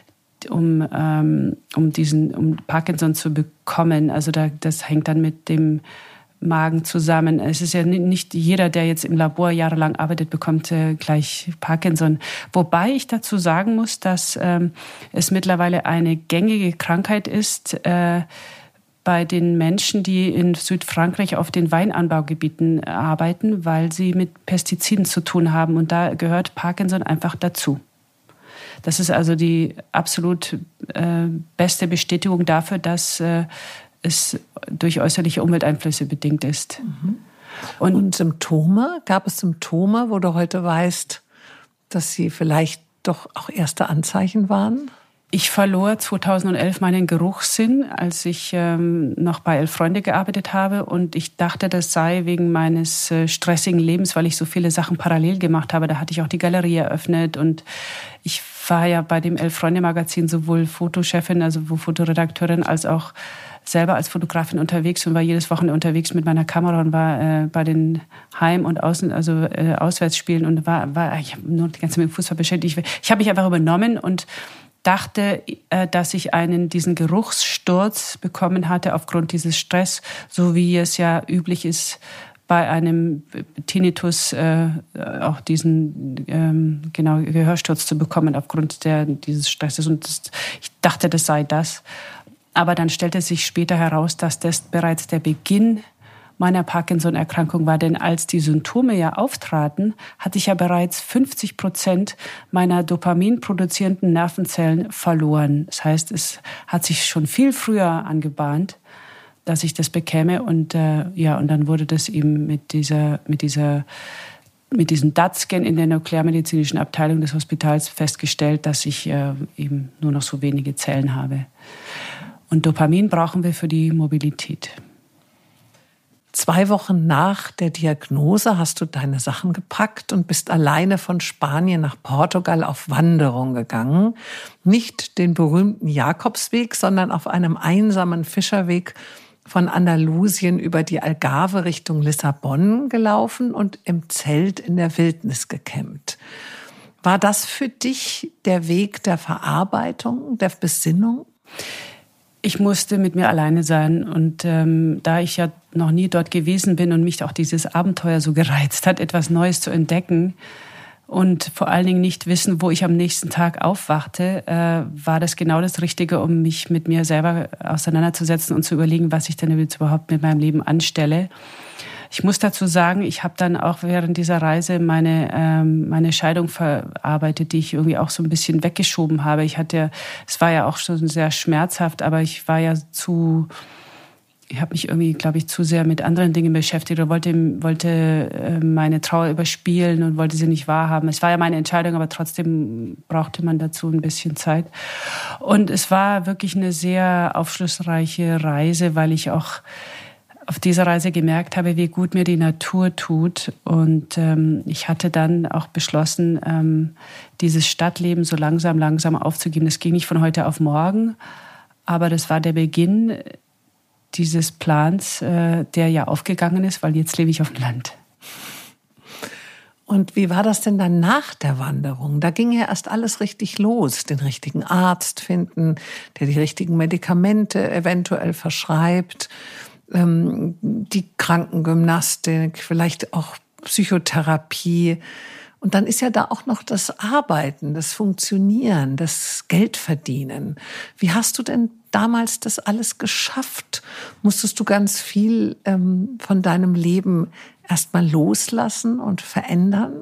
Parkinson zu bekommen. Also das hängt dann mit dem Magen zusammen. Es ist ja nicht jeder, der jetzt im Labor jahrelang arbeitet, bekommt gleich Parkinson. Wobei ich dazu sagen muss, dass es mittlerweile eine gängige Krankheit ist bei den Menschen, die in Südfrankreich auf den Weinanbaugebieten arbeiten, weil sie mit Pestiziden zu tun haben. Und da gehört Parkinson einfach dazu. Das ist also die absolut beste Bestätigung dafür, dass es durch äußerliche Umwelteinflüsse bedingt ist. Mhm. Und Symptome? Gab es Symptome, wo du heute weißt, dass sie vielleicht doch auch erste Anzeichen waren? Ich verlor 2011 meinen Geruchssinn, als ich noch bei 11 Freunde gearbeitet habe. Und ich dachte, das sei wegen meines stressigen Lebens, weil ich so viele Sachen parallel gemacht habe. Da hatte ich auch die Galerie eröffnet und ich war ja bei dem 11 Freunde Magazin sowohl Fotochefin, also Fotoredakteurin, als auch selber als Fotografin unterwegs und war jedes Wochenende unterwegs mit meiner Kamera und war bei den Heim- und Auswärtsspielen und ich habe nur die ganze Zeit mit dem Fußball beschäftigt. Ich habe mich einfach übernommen und dachte, dass ich diesen Geruchssturz bekommen hatte aufgrund dieses Stress, so wie es ja üblich ist bei einem Tinnitus, auch diesen Gehörsturz zu bekommen aufgrund dieses Stresses. Und ich dachte, das sei das. Aber dann stellte sich später heraus, dass das bereits der Beginn meiner Parkinson-Erkrankung war. Denn als die Symptome ja auftraten, hatte ich ja bereits 50% meiner dopaminproduzierenden Nervenzellen verloren. Das heißt, es hat sich schon viel früher angebahnt, dass ich das bekäme. Und und dann wurde das eben mit diesem DAT-Scan in der nuklearmedizinischen Abteilung des Hospitals festgestellt, dass ich eben nur noch so wenige Zellen habe. Und Dopamin brauchen wir für die Mobilität. 2 Wochen nach der Diagnose hast du deine Sachen gepackt und bist alleine von Spanien nach Portugal auf Wanderung gegangen. Nicht den berühmten Jakobsweg, sondern auf einem einsamen Fischerweg von Andalusien über die Algarve Richtung Lissabon gelaufen und im Zelt in der Wildnis gecampt. War das für dich der Weg der Verarbeitung, der Besinnung? Ich musste mit mir alleine sein und da ich ja noch nie dort gewesen bin und mich auch dieses Abenteuer so gereizt hat, etwas Neues zu entdecken und vor allen Dingen nicht wissen, wo ich am nächsten Tag aufwachte, war das genau das Richtige, um mich mit mir selber auseinanderzusetzen und zu überlegen, was ich denn jetzt überhaupt mit meinem Leben anstelle. Ich muss dazu sagen, ich habe dann auch während dieser Reise meine Scheidung verarbeitet, die ich irgendwie auch so ein bisschen weggeschoben habe. Es war ja auch schon sehr schmerzhaft, aber ich war ja habe mich irgendwie, glaube ich, zu sehr mit anderen Dingen beschäftigt oder wollte meine Trauer überspielen und wollte sie nicht wahrhaben. Es war ja meine Entscheidung, aber trotzdem brauchte man dazu ein bisschen Zeit. Und es war wirklich eine sehr aufschlussreiche Reise, weil ich auch auf dieser Reise gemerkt habe, wie gut mir die Natur tut. Und ich hatte dann auch beschlossen, dieses Stadtleben so langsam aufzugeben. Das ging nicht von heute auf morgen, aber das war der Beginn dieses Plans, der ja aufgegangen ist, weil jetzt lebe ich auf dem Land. Und wie war das denn dann nach der Wanderung? Da ging ja erst alles richtig los. Den richtigen Arzt finden, der die richtigen Medikamente eventuell verschreibt, die Krankengymnastik, vielleicht auch Psychotherapie. Und dann ist ja da auch noch das Arbeiten, das Funktionieren, das Geldverdienen. Wie hast du denn damals das alles geschafft? Musstest du ganz viel von deinem Leben erstmal loslassen und verändern?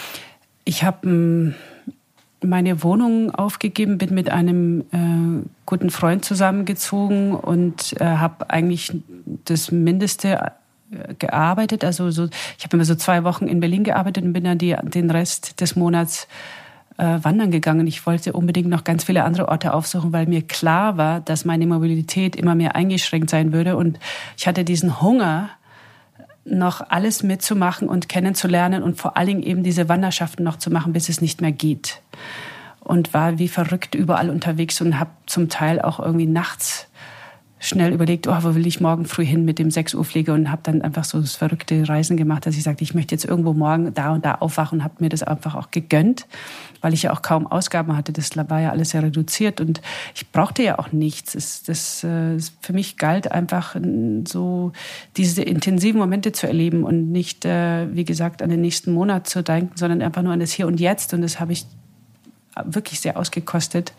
Ich habe meine Wohnung aufgegeben, bin mit einem guten Freund zusammengezogen und habe eigentlich das Mindeste gearbeitet. Also ich habe immer so 2 Wochen in Berlin gearbeitet und bin dann den Rest des Monats wandern gegangen. Ich wollte unbedingt noch ganz viele andere Orte aufsuchen, weil mir klar war, dass meine Mobilität immer mehr eingeschränkt sein würde. Und ich hatte diesen Hunger, noch alles mitzumachen und kennenzulernen und vor allen Dingen eben diese Wanderschaften noch zu machen, bis es nicht mehr geht. Und war wie verrückt überall unterwegs und habe zum Teil auch irgendwie nachts schnell überlegt, wo will ich morgen früh hin mit dem 6 Uhr Flieger, und habe dann einfach so das verrückte Reisen gemacht, dass ich sagte, ich möchte jetzt irgendwo morgen da und da aufwachen, und habe mir das einfach auch gegönnt, weil ich ja auch kaum Ausgaben hatte. Das war ja alles sehr reduziert und ich brauchte ja auch nichts. Für mich galt einfach so diese intensiven Momente zu erleben und nicht, wie gesagt, an den nächsten Monat zu denken, sondern einfach nur an das Hier und Jetzt, und das habe ich wirklich sehr ausgekostet.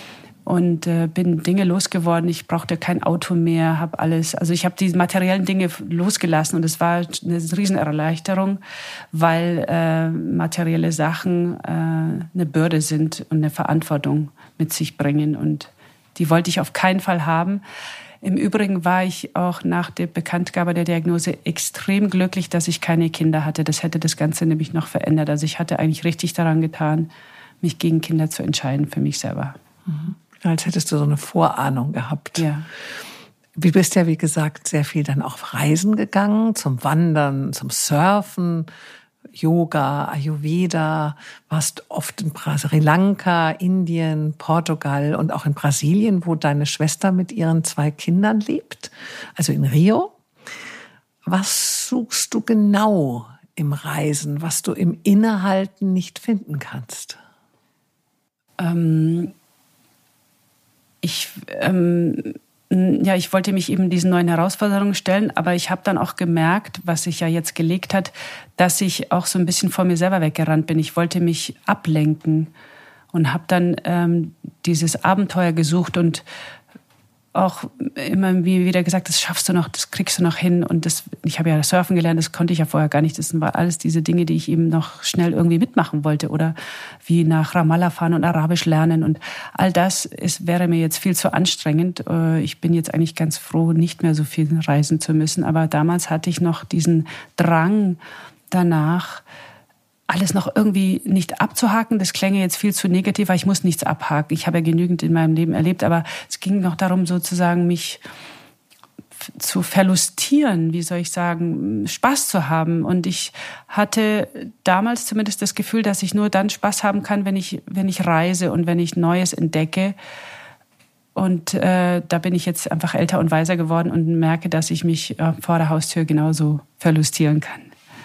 Und bin Dinge losgeworden. Ich brauchte kein Auto mehr, habe alles. Also ich habe die materiellen Dinge losgelassen und es war eine Riesenerleichterung, weil materielle Sachen eine Bürde sind und eine Verantwortung mit sich bringen. Und die wollte ich auf keinen Fall haben. Im Übrigen war ich auch nach der Bekanntgabe der Diagnose extrem glücklich, dass ich keine Kinder hatte. Das hätte das Ganze nämlich noch verändert. Also ich hatte eigentlich richtig daran getan, mich gegen Kinder zu entscheiden für mich selber. Mhm. Als hättest du so eine Vorahnung gehabt. Ja. Du bist ja, wie gesagt, sehr viel dann auf Reisen gegangen, zum Wandern, zum Surfen, Yoga, Ayurveda, warst oft in Sri Lanka, Indien, Portugal und auch in Brasilien, wo deine Schwester mit ihren 2 Kindern lebt, also in Rio. Was suchst du genau im Reisen, was du im Innehalten nicht finden kannst? Ich wollte mich eben diesen neuen Herausforderungen stellen, aber ich habe dann auch gemerkt, was sich ja jetzt gelegt hat, dass ich auch so ein bisschen vor mir selber weggerannt bin. Ich wollte mich ablenken und habe dann dieses Abenteuer gesucht und auch immer wieder gesagt, das schaffst du noch, das kriegst du noch hin. Und ich habe ja Surfen gelernt, das konnte ich ja vorher gar nicht. Das waren alles diese Dinge, die ich eben noch schnell irgendwie mitmachen wollte. Oder wie nach Ramallah fahren und Arabisch lernen. Und all das wäre mir jetzt viel zu anstrengend. Ich bin jetzt eigentlich ganz froh, nicht mehr so viel reisen zu müssen. Aber damals hatte ich noch diesen Drang danach, alles noch irgendwie nicht abzuhaken. Das klänge jetzt viel zu negativ, weil ich muss nichts abhaken. Ich habe ja genügend in meinem Leben erlebt, aber es ging noch darum, sozusagen mich zu verlustieren, wie soll ich sagen, Spaß zu haben. Und ich hatte damals zumindest das Gefühl, dass ich nur dann Spaß haben kann, wenn ich reise und wenn ich Neues entdecke. Und da bin ich jetzt einfach älter und weiser geworden und merke, dass ich mich vor der Haustür genauso verlustieren kann.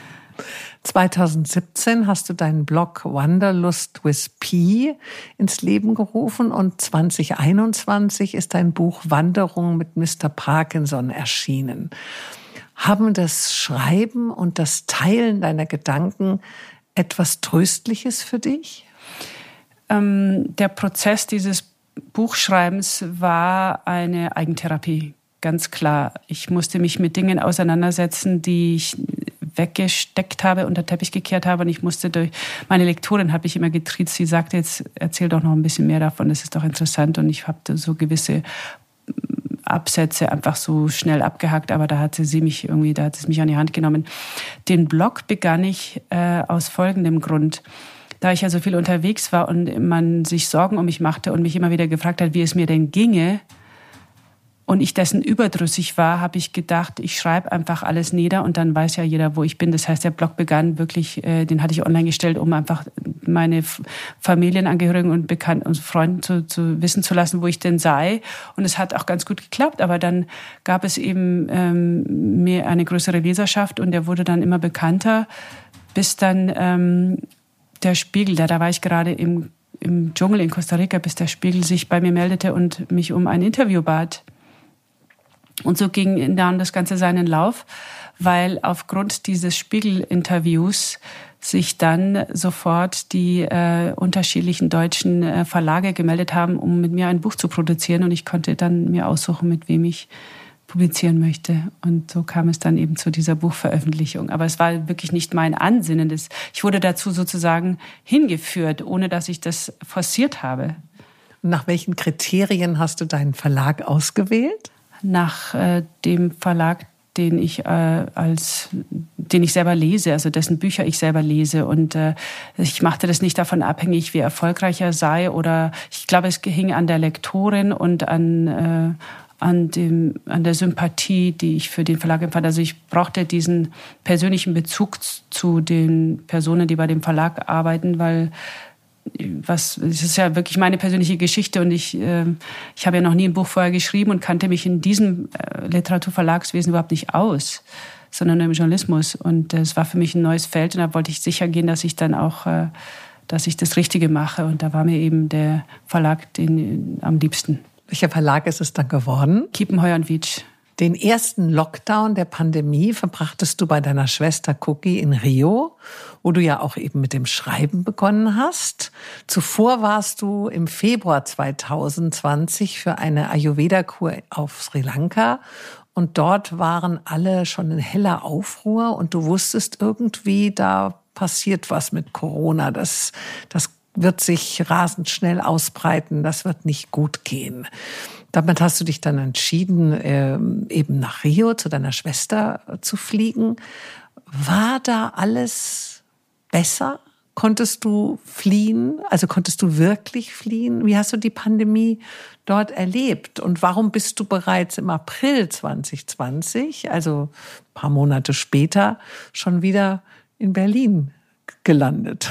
2017 hast du deinen Blog Wanderlust with P ins Leben gerufen und 2021 ist dein Buch Wanderung mit Mr. Parkinson erschienen. Haben das Schreiben und das Teilen deiner Gedanken etwas Tröstliches für dich? Der Prozess dieses Buchschreibens war eine Eigentherapie, ganz klar. Ich musste mich mit Dingen auseinandersetzen, die ich weggesteckt habe, unter den Teppich gekehrt habe. Und ich musste meine Lektorin hat mich immer getriezt. Sie sagte, jetzt erzähl doch noch ein bisschen mehr davon, das ist doch interessant. Und ich habe so gewisse Absätze einfach so schnell abgehackt, aber da hat es mich an die Hand genommen. Den Blog begann ich aus folgendem Grund. Da ich ja so viel unterwegs war und man sich Sorgen um mich machte und mich immer wieder gefragt hat, wie es mir denn ginge, und ich dessen überdrüssig war, habe ich gedacht, ich schreibe einfach alles nieder und dann weiß ja jeder, wo ich bin. Das heißt, der Blog begann wirklich, den hatte ich online gestellt, um einfach meine Familienangehörigen und Bekannten und Freunden zu wissen zu lassen, wo ich denn sei. Und es hat auch ganz gut geklappt. Aber dann gab es eben mehr eine größere Leserschaft und der wurde dann immer bekannter, bis dann der Spiegel, da war ich gerade im Dschungel in Costa Rica, bis der Spiegel sich bei mir meldete und mich um ein Interview bat. Und so ging dann das Ganze seinen Lauf, weil aufgrund dieses Spiegel-Interviews sich dann sofort die unterschiedlichen deutschen Verlage gemeldet haben, um mit mir ein Buch zu produzieren. Und ich konnte dann mir aussuchen, mit wem ich publizieren möchte. Und so kam es dann eben zu dieser Buchveröffentlichung. Aber es war wirklich nicht mein Ansinnen. Ich wurde dazu sozusagen hingeführt, ohne dass ich das forciert habe. Nach welchen Kriterien hast du deinen Verlag ausgewählt? Nach dem Verlag, den ich selber lese, also dessen Bücher ich selber lese. Und ich machte das nicht davon abhängig, wie erfolgreich er sei. Oder ich glaube, es hing an der Lektorin und an der Sympathie, die ich für den Verlag empfand. Also ich brauchte diesen persönlichen Bezug zu den Personen, die bei dem Verlag arbeiten, weil es ist ja wirklich meine persönliche Geschichte und ich habe ja noch nie ein Buch vorher geschrieben und kannte mich in diesem Literaturverlagswesen überhaupt nicht aus, sondern im Journalismus. Und es war für mich ein neues Feld und da wollte ich sicher gehen, dass ich dann auch, dass ich das Richtige mache. Und da war mir eben der Verlag am liebsten. Welcher Verlag ist es dann geworden? Kiepenheuer & Wiedsch. Den ersten Lockdown der Pandemie verbrachtest du bei deiner Schwester Cookie in Rio, wo du ja auch eben mit dem Schreiben begonnen hast. Zuvor warst du im Februar 2020 für eine Ayurveda-Kur auf Sri Lanka und dort waren alle schon in heller Aufruhr und du wusstest irgendwie, da passiert was mit Corona, das wird sich rasend schnell ausbreiten, das wird nicht gut gehen. Damit hast du dich dann entschieden, eben nach Rio zu deiner Schwester zu fliegen. War da alles besser? Konntest du fliehen? Also konntest du wirklich fliehen? Wie hast du die Pandemie dort erlebt? Und warum bist du bereits im April 2020, also ein paar Monate später, schon wieder in Berlin gelandet?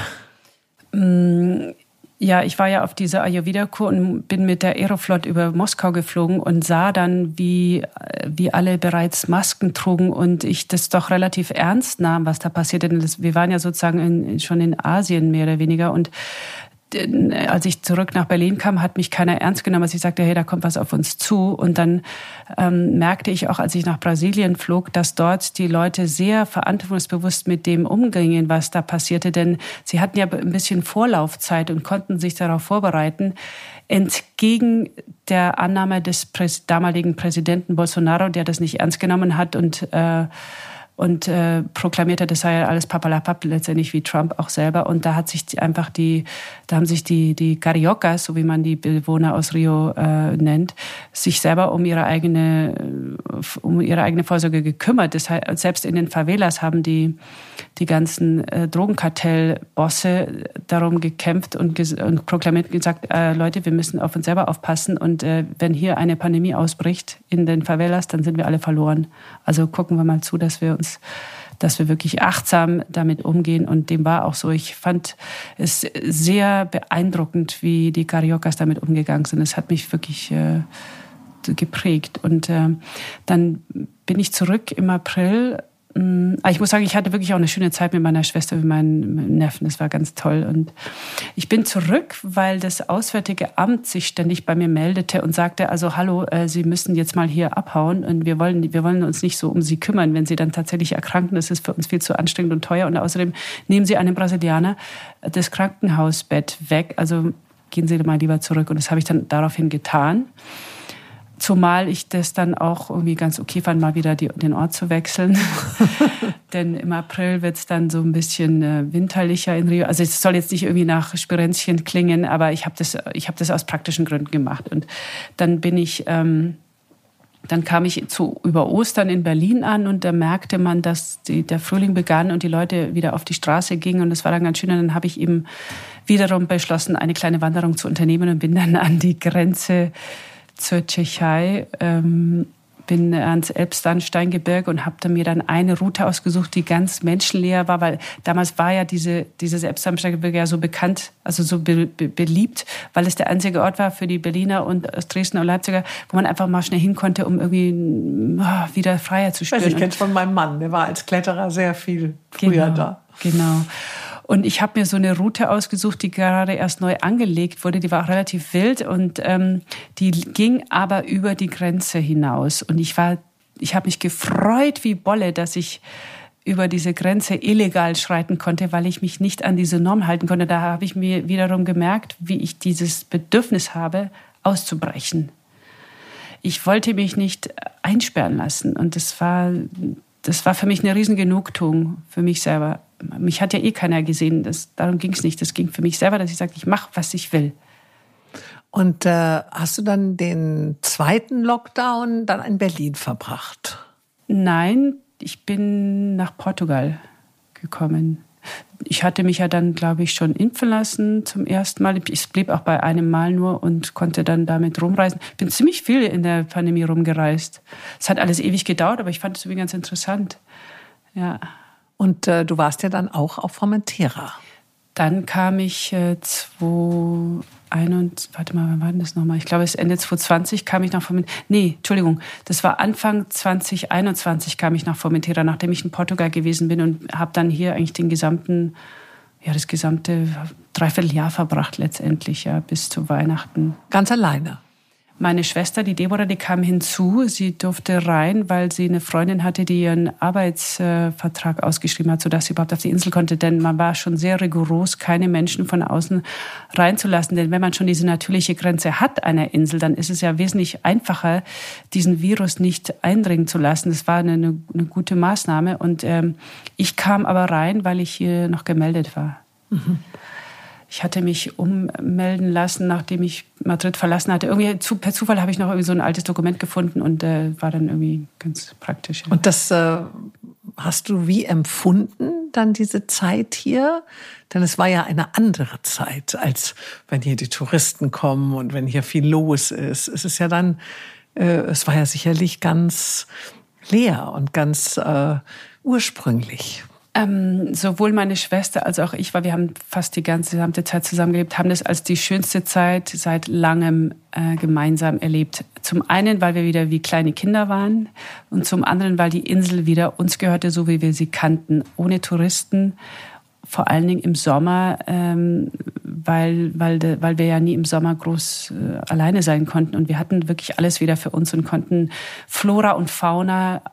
Ja, ich war ja auf dieser Ayurveda-Kur und bin mit der Aeroflot über Moskau geflogen und sah dann, wie alle bereits Masken trugen und ich das doch relativ ernst nahm, was da passierte. Denn wir waren ja sozusagen schon in Asien mehr oder weniger und als ich zurück nach Berlin kam, hat mich keiner ernst genommen, als ich sagte, hey, da kommt was auf uns zu. Und dann merkte ich auch, als ich nach Brasilien flog, dass dort die Leute sehr verantwortungsbewusst mit dem umgingen, was da passierte. Denn sie hatten ja ein bisschen Vorlaufzeit und konnten sich darauf vorbereiten. Entgegen der Annahme des damaligen Präsidenten Bolsonaro, der das nicht ernst genommen hat und proklamierte, das sei ja alles Papalapap, letztendlich wie Trump auch selber. Und da haben sich die Cariocas, so wie man die Bewohner aus Rio nennt, sich selber um ihre eigene Vorsorge gekümmert. Das heißt, selbst in den Favelas haben die ganzen Drogenkartellbosse darum gekämpft und proklamiert gesagt, Leute, wir müssen auf uns selber aufpassen und wenn hier eine Pandemie ausbricht in den Favelas, dann sind wir alle verloren. Also gucken wir mal zu, dass wir wirklich achtsam damit umgehen. Und dem war auch so. Ich fand es sehr beeindruckend, wie die Cariocas damit umgegangen sind. Es hat mich wirklich geprägt. Und dann bin ich zurück im April. Ich muss sagen, ich hatte wirklich auch eine schöne Zeit mit meiner Schwester, mit meinen Neffen. Das war ganz toll. Und ich bin zurück, weil das Auswärtige Amt sich ständig bei mir meldete und sagte, also hallo, Sie müssen jetzt mal hier abhauen und wir wollen uns nicht so um Sie kümmern, wenn Sie dann tatsächlich erkranken. Das ist für uns viel zu anstrengend und teuer. Und außerdem nehmen Sie einem Brasilianer das Krankenhausbett weg. Also gehen Sie mal lieber zurück. Und das habe ich dann daraufhin getan. Zumal ich das dann auch irgendwie ganz okay fand, mal wieder den Ort zu wechseln. Denn im April wird es dann so ein bisschen winterlicher in Rio. Also es soll jetzt nicht irgendwie nach Spirenzchen klingen, aber ich habe das aus praktischen Gründen gemacht. Und dann bin ich Dann kam ich über Ostern in Berlin an und da merkte man, dass der Frühling begann und die Leute wieder auf die Straße gingen und das war dann ganz schön. Und dann habe ich eben wiederum beschlossen, eine kleine Wanderung zu unternehmen und bin dann an die Grenze zur Tschechei, bin ans Elbsandsteingebirge und habe mir dann eine Route ausgesucht, die ganz menschenleer war, weil damals war ja dieses Elbsandsteingebirge ja so bekannt, also so beliebt, weil es der einzige Ort war für die Berliner und Dresdner und Leipziger, wo man einfach mal schnell hin konnte, um irgendwie wieder Freiheit zu spüren. Ich kenne es von meinem Mann, der war als Kletterer sehr viel früher da. Genau. Und ich habe mir so eine Route ausgesucht, die gerade erst neu angelegt wurde. Die war auch relativ wild und die ging aber über die Grenze hinaus. Und ich habe mich gefreut wie Bolle, dass ich über diese Grenze illegal schreiten konnte, weil ich mich nicht an diese Norm halten konnte. Da habe ich mir wiederum gemerkt, wie ich dieses Bedürfnis habe, auszubrechen. Ich wollte mich nicht einsperren lassen. Und das war für mich eine riesen Genugtuung für mich selber. Mich hat ja keiner gesehen. Darum ging es nicht. Das ging für mich selber, dass ich sagte, ich mache, was ich will. Und hast du dann den zweiten Lockdown dann in Berlin verbracht? Nein, ich bin nach Portugal gekommen. Ich hatte mich ja dann, glaube ich, schon impfen lassen zum ersten Mal. Ich blieb auch bei einem Mal nur und konnte dann damit rumreisen. Ich bin ziemlich viel in der Pandemie rumgereist. Es hat alles ewig gedauert, aber ich fand es irgendwie ganz interessant. Ja. Und du warst ja dann auch auf Formentera. Dann kam ich wann war denn das nochmal? Ich glaube, es Ende 2020 kam ich nach Formentera. Nee, Entschuldigung, das war Anfang 2021 kam ich nach Formentera, nachdem ich in Portugal gewesen bin und habe dann hier eigentlich das gesamte Dreivierteljahr verbracht letztendlich, ja, bis zu Weihnachten. Ganz alleine? Meine Schwester, die Deborah, die kam hinzu. Sie durfte rein, weil sie eine Freundin hatte, die ihren Arbeitsvertrag ausgeschrieben hat, sodass sie überhaupt auf die Insel konnte. Denn man war schon sehr rigoros, keine Menschen von außen reinzulassen. Denn wenn man schon diese natürliche Grenze hat einer Insel, dann ist es ja wesentlich einfacher, diesen Virus nicht eindringen zu lassen. Das war eine gute Maßnahme. Und ich kam aber rein, weil ich hier noch gemeldet war. Mhm. Ich hatte mich ummelden lassen, nachdem ich Madrid verlassen hatte. Irgendwie per Zufall habe ich noch irgendwie so ein altes Dokument gefunden und war dann irgendwie ganz praktisch. Ja. Und das hast du wie empfunden, dann diese Zeit hier? Denn es war ja eine andere Zeit, als wenn hier die Touristen kommen und wenn hier viel los ist. Es ist ja dann, es war ja sicherlich ganz leer und ganz ursprünglich. Sowohl meine Schwester als auch ich, weil wir haben fast die gesamte Zeit zusammengelebt, haben das als die schönste Zeit seit langem gemeinsam erlebt. Zum einen, weil wir wieder wie kleine Kinder waren und zum anderen, weil die Insel wieder uns gehörte, so wie wir sie kannten, ohne Touristen, vor allen Dingen im Sommer, weil wir ja nie im Sommer groß alleine sein konnten und wir hatten wirklich alles wieder für uns und konnten Flora und Fauna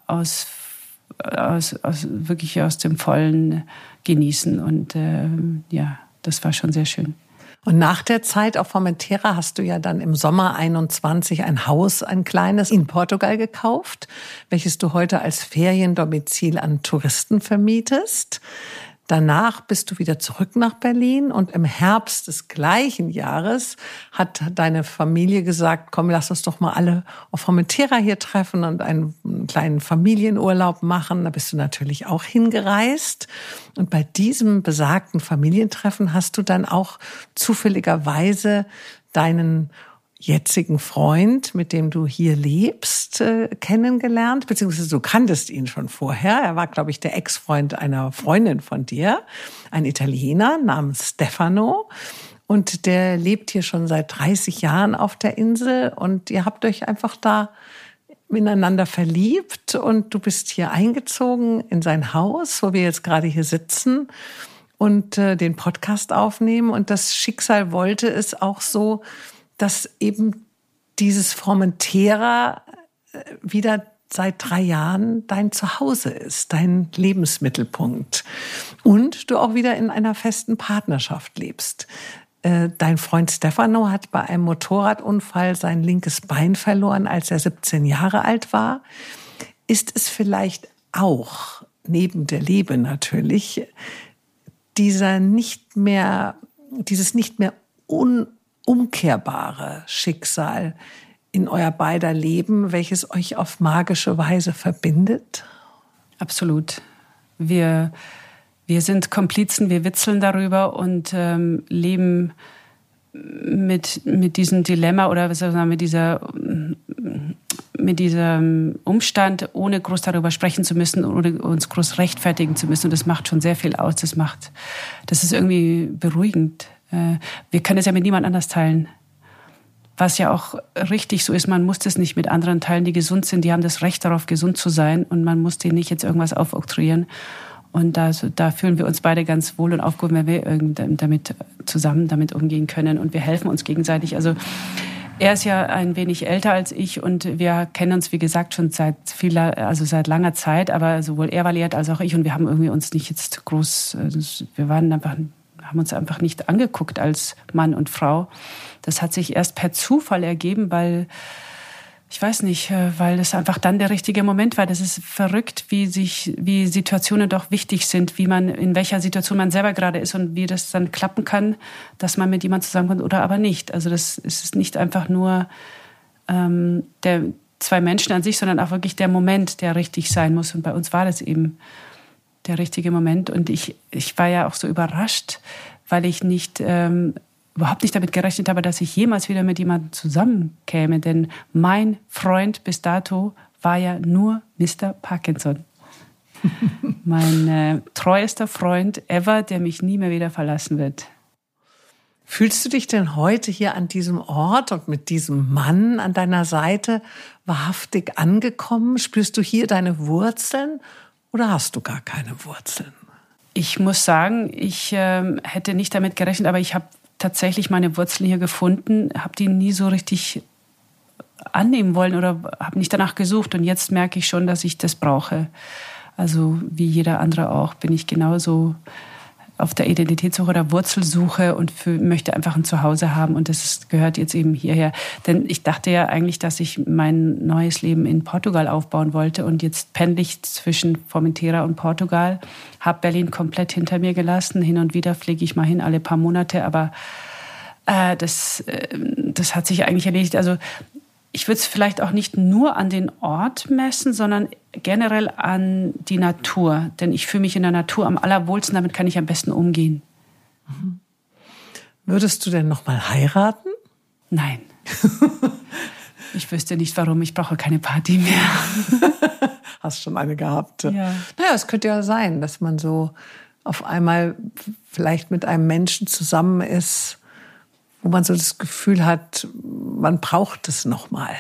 wirklich aus dem Vollen genießen. Und das war schon sehr schön. Und nach der Zeit auf Formentera hast du ja dann im Sommer 21 ein Haus, ein kleines, in Portugal gekauft, welches du heute als Feriendomizil an Touristen vermietest. Danach bist du wieder zurück nach Berlin und im Herbst des gleichen Jahres hat deine Familie gesagt, komm, lass uns doch mal alle auf Formentera hier treffen und einen kleinen Familienurlaub machen. Da bist du natürlich auch hingereist. Und bei diesem besagten Familientreffen hast du dann auch zufälligerweise deinen jetzigen Freund, mit dem du hier lebst, kennengelernt, beziehungsweise du kanntest ihn schon vorher. Er war, glaube ich, der Ex-Freund einer Freundin von dir, ein Italiener namens Stefano. Und der lebt hier schon seit 30 Jahren auf der Insel und ihr habt euch einfach da ineinander verliebt und du bist hier eingezogen in sein Haus, wo wir jetzt gerade hier sitzen und den Podcast aufnehmen. Und das Schicksal wollte es auch so, dass eben dieses Formentera wieder seit 3 Jahren dein Zuhause ist, dein Lebensmittelpunkt. Und du auch wieder in einer festen Partnerschaft lebst. Dein Freund Stefano hat bei einem Motorradunfall sein linkes Bein verloren, als er 17 Jahre alt war. Ist es vielleicht auch, neben der Liebe natürlich, dieses nicht mehr umkehrbare Schicksal, in euer beider Leben, welches euch auf magische Weise verbindet? Absolut. Wir sind Komplizen, wir witzeln darüber und leben mit diesem Dilemma oder mit diesem Umstand, ohne groß darüber sprechen zu müssen, ohne uns groß rechtfertigen zu müssen. Und das macht schon sehr viel aus. Das ist irgendwie beruhigend. Wir können es ja mit niemand anders teilen. Was ja auch richtig so ist, man muss das nicht mit anderen teilen, die gesund sind. Die haben das Recht darauf, gesund zu sein. Und man muss denen nicht jetzt irgendwas aufoktroyieren. Und da fühlen wir uns beide ganz wohl und aufgehoben, wenn wir zusammen damit umgehen können. Und wir helfen uns gegenseitig. Also er ist ja ein wenig älter als ich und wir kennen uns, wie gesagt, schon seit langer Zeit. Aber sowohl er war lehrt als auch ich. Und wir haben irgendwie uns nicht jetzt groß, haben uns einfach nicht angeguckt als Mann und Frau. Das hat sich erst per Zufall ergeben, weil es einfach dann der richtige Moment war. Das ist verrückt, wie Situationen doch wichtig sind, in welcher Situation man selber gerade ist und wie das dann klappen kann, dass man mit jemandem zusammenkommt oder aber nicht. Also das ist nicht einfach nur der zwei Menschen an sich, sondern auch wirklich der Moment, der richtig sein muss. Und bei uns war das eben der richtige Moment. Und ich war ja auch so überrascht, weil ich überhaupt nicht damit gerechnet habe, dass ich jemals wieder mit jemandem zusammenkäme. Denn mein Freund bis dato war ja nur Mr. Parkinson. Mein treuester Freund ever, der mich nie mehr wieder verlassen wird. Fühlst du dich denn heute hier an diesem Ort und mit diesem Mann an deiner Seite wahrhaftig angekommen? Spürst du hier deine Wurzeln oder hast du gar keine Wurzeln? Ich muss sagen, ich hätte nicht damit gerechnet, aber ich habe tatsächlich meine Wurzeln hier gefunden, habe die nie so richtig annehmen wollen oder habe nicht danach gesucht. Und jetzt merke ich schon, dass ich das brauche. Also wie jeder andere auch, bin ich genauso auf der Identitätssuche oder Wurzelsuche und möchte einfach ein Zuhause haben. Und das gehört jetzt eben hierher. Denn ich dachte ja eigentlich, dass ich mein neues Leben in Portugal aufbauen wollte. Und jetzt pendle ich zwischen Formentera und Portugal. Habe Berlin komplett hinter mir gelassen. Hin und wieder fliege ich mal hin, alle paar Monate. Aber das hat sich eigentlich erledigt. Also ich würde es vielleicht auch nicht nur an den Ort messen, sondern generell an die Natur. Denn ich fühle mich in der Natur am allerwohlsten, damit kann ich am besten umgehen. Würdest du denn noch mal heiraten? Nein. Ich wüsste nicht, warum. Ich brauche keine Party mehr. Hast schon eine gehabt? Ja. Naja, es könnte ja sein, dass man so auf einmal vielleicht mit einem Menschen zusammen ist, wo man so das Gefühl hat, man braucht es noch mal.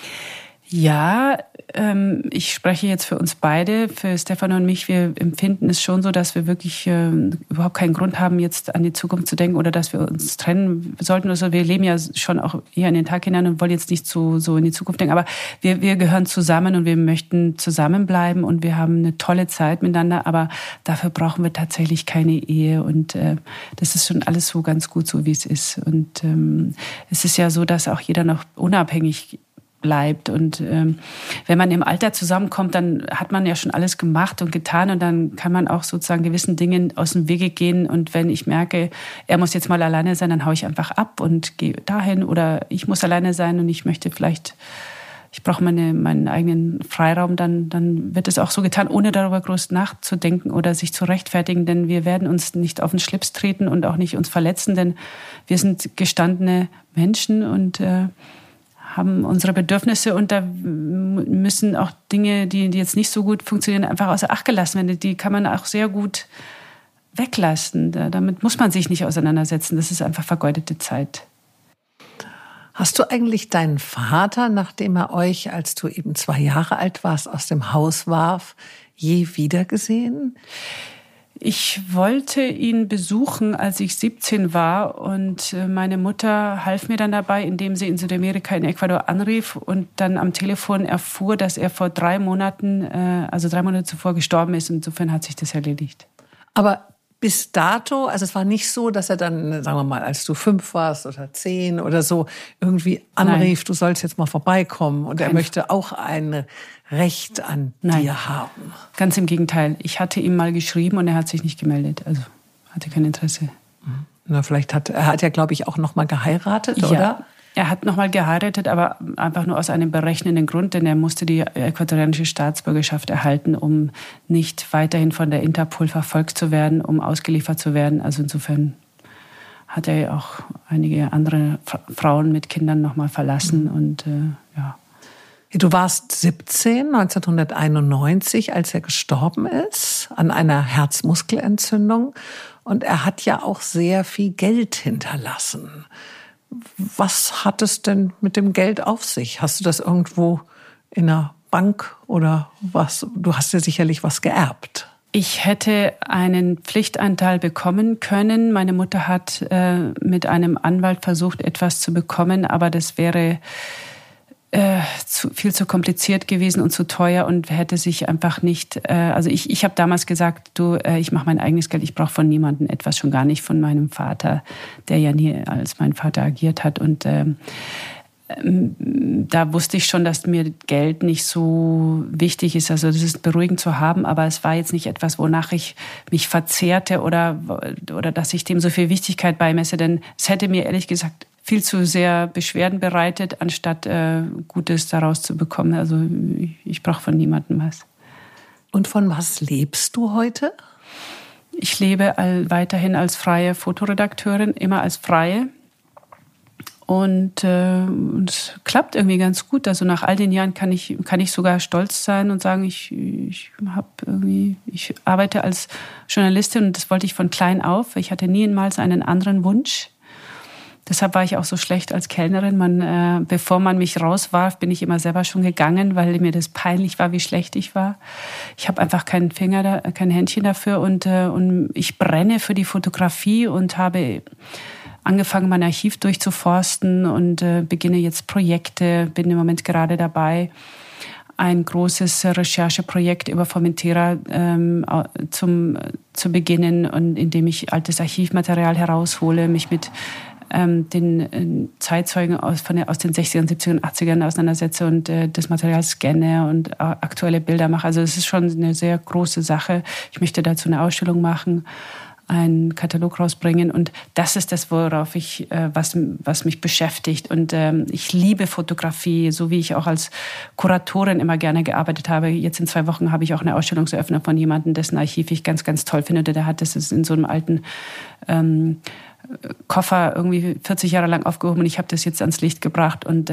Ja, ich spreche jetzt für uns beide, für Stefan und mich. Wir empfinden es schon so, dass wir wirklich überhaupt keinen Grund haben, jetzt an die Zukunft zu denken oder dass wir uns trennen sollten. Also wir leben ja schon auch eher in den Tag hinein und wollen jetzt nicht so in die Zukunft denken. Aber wir gehören zusammen und wir möchten zusammenbleiben und wir haben eine tolle Zeit miteinander. Aber dafür brauchen wir tatsächlich keine Ehe und das ist schon alles so ganz gut, so wie es ist. Und es ist ja so, dass auch jeder noch unabhängig bleibt. Und wenn man im Alter zusammenkommt, dann hat man ja schon alles gemacht und getan und dann kann man auch sozusagen gewissen Dingen aus dem Wege gehen. Und wenn ich merke, er muss jetzt mal alleine sein, dann haue ich einfach ab und gehe dahin. Oder ich muss alleine sein und ich brauche meinen eigenen Freiraum, dann wird es auch so getan, ohne darüber groß nachzudenken oder sich zu rechtfertigen. Denn wir werden uns nicht auf den Schlips treten und auch nicht uns verletzen, denn wir sind gestandene Menschen und haben unsere Bedürfnisse und da müssen auch Dinge, die jetzt nicht so gut funktionieren, einfach außer Acht gelassen werden. Die kann man auch sehr gut weglassen. Damit muss man sich nicht auseinandersetzen. Das ist einfach vergeudete Zeit. Hast du eigentlich deinen Vater, nachdem er euch, als du eben 2 Jahre alt warst, aus dem Haus warf, je wiedergesehen? Ich wollte ihn besuchen, als ich 17 war und meine Mutter half mir dann dabei, indem sie in Südamerika in Ecuador anrief und dann am Telefon erfuhr, dass er vor 3 Monaten, also 3 Monate zuvor gestorben ist. Insofern hat sich das erledigt. Aber bis dato, also es war nicht so, dass er dann, sagen wir mal, als du 5 warst oder 10 oder so, irgendwie anrief, du sollst jetzt mal vorbeikommen und er möchte auch ein Recht an dir haben. Ganz im Gegenteil. Ich hatte ihm mal geschrieben und er hat sich nicht gemeldet. Also hatte kein Interesse. Na, vielleicht er hat ja, glaube ich, auch noch mal geheiratet, oder? Er hat nochmal geheiratet, aber einfach nur aus einem berechnenden Grund, denn er musste die äquatorianische Staatsbürgerschaft erhalten, um nicht weiterhin von der Interpol verfolgt zu werden, um ausgeliefert zu werden. Also insofern hat er ja auch einige andere Frauen mit Kindern nochmal verlassen und ja. Du warst 17, 1991, als er gestorben ist, an einer Herzmuskelentzündung. Und er hat ja auch sehr viel Geld hinterlassen. Was hat es denn mit dem Geld auf sich? Hast du das irgendwo in einer Bank oder was? Du hast ja sicherlich was geerbt. Ich hätte einen Pflichtanteil bekommen können. Meine Mutter hat mit einem Anwalt versucht, etwas zu bekommen, aber das wäre viel zu kompliziert gewesen und zu teuer und hätte sich einfach nicht, also ich habe damals gesagt, ich mache mein eigenes Geld, ich brauche von niemandem etwas, schon gar nicht von meinem Vater, der ja nie als mein Vater agiert hat. Und da wusste ich schon, dass mir Geld nicht so wichtig ist. Also das ist beruhigend zu haben, aber es war jetzt nicht etwas, wonach ich mich verzehrte oder dass ich dem so viel Wichtigkeit beimesse, denn es hätte mir ehrlich gesagt viel zu sehr Beschwerden bereitet, anstatt Gutes daraus zu bekommen. Also ich brauche von niemandem was. Und von was lebst du heute? Ich lebe weiterhin als freie Fotoredakteurin, immer als freie. Und es klappt irgendwie ganz gut. Also nach all den Jahren kann ich sogar stolz sein und sagen, ich arbeite als Journalistin und das wollte ich von klein auf. Ich hatte niemals einen anderen Wunsch. Deshalb war ich auch so schlecht als Kellnerin. Bevor man mich rauswarf, bin ich immer selber schon gegangen, weil mir das peinlich war, wie schlecht ich war. Ich habe einfach kein Händchen dafür und ich brenne für die Fotografie und habe angefangen, mein Archiv durchzuforsten und beginne jetzt Projekte. Bin im Moment gerade dabei, ein großes Rechercheprojekt über Formentera zu beginnen, und indem ich altes Archivmaterial heraushole, mich mit den Zeitzeugen aus den 60ern, 70ern, 80ern auseinandersetze und das Material scanne und aktuelle Bilder mache. Also es ist schon eine sehr große Sache. Ich möchte dazu eine Ausstellung machen, einen Katalog rausbringen, und das ist das, worauf was mich beschäftigt. Und ich liebe Fotografie, so wie ich auch als Kuratorin immer gerne gearbeitet habe. Jetzt in 2 Wochen habe ich auch eine Ausstellungseröffnung von jemandem, dessen Archiv ich ganz, ganz toll finde. Der hat das in so einem alten Koffer irgendwie 40 Jahre lang aufgehoben und ich habe das jetzt ans Licht gebracht, und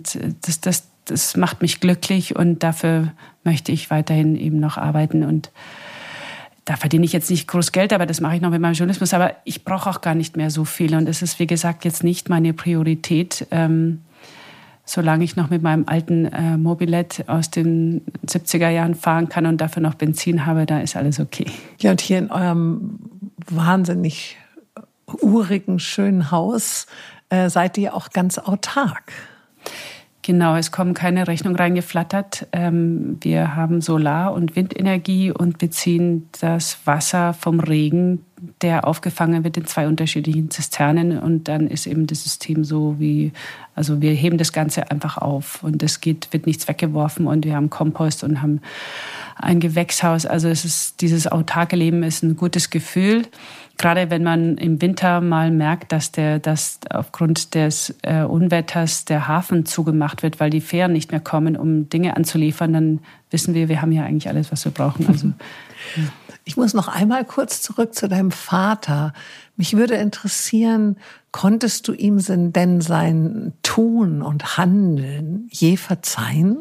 das macht mich glücklich, und dafür möchte ich weiterhin eben noch arbeiten. Und da verdiene ich jetzt nicht groß Geld, aber das mache ich noch mit meinem Journalismus. Aber ich brauche auch gar nicht mehr so viel, und es ist, wie gesagt, jetzt nicht meine Priorität. Solange ich noch mit meinem alten Mobilett aus den 70er Jahren fahren kann und dafür noch Benzin habe, da ist alles okay. Ja, und hier in eurem wahnsinnig urigen, schönen Haus seid ihr auch ganz autark. Genau, es kommen keine Rechnungen reingeflattert. Wir haben Solar- und Windenergie und beziehen das Wasser vom Regen, der aufgefangen wird in 2 unterschiedlichen Zisternen. Und dann ist eben das System so also wir heben das Ganze einfach auf und wird nichts weggeworfen, und wir haben Kompost und haben ein Gewächshaus. Also dieses autarke Leben ist ein gutes Gefühl. Gerade wenn man im Winter mal merkt, dass aufgrund des Unwetters der Hafen zugemacht wird, weil die Fähren nicht mehr kommen, um Dinge anzuliefern, dann wissen wir haben ja eigentlich alles, was wir brauchen. Also, ja. Ich muss noch einmal kurz zurück zu deinem Vater. Mich würde interessieren, konntest du ihm denn sein Tun und Handeln je verzeihen?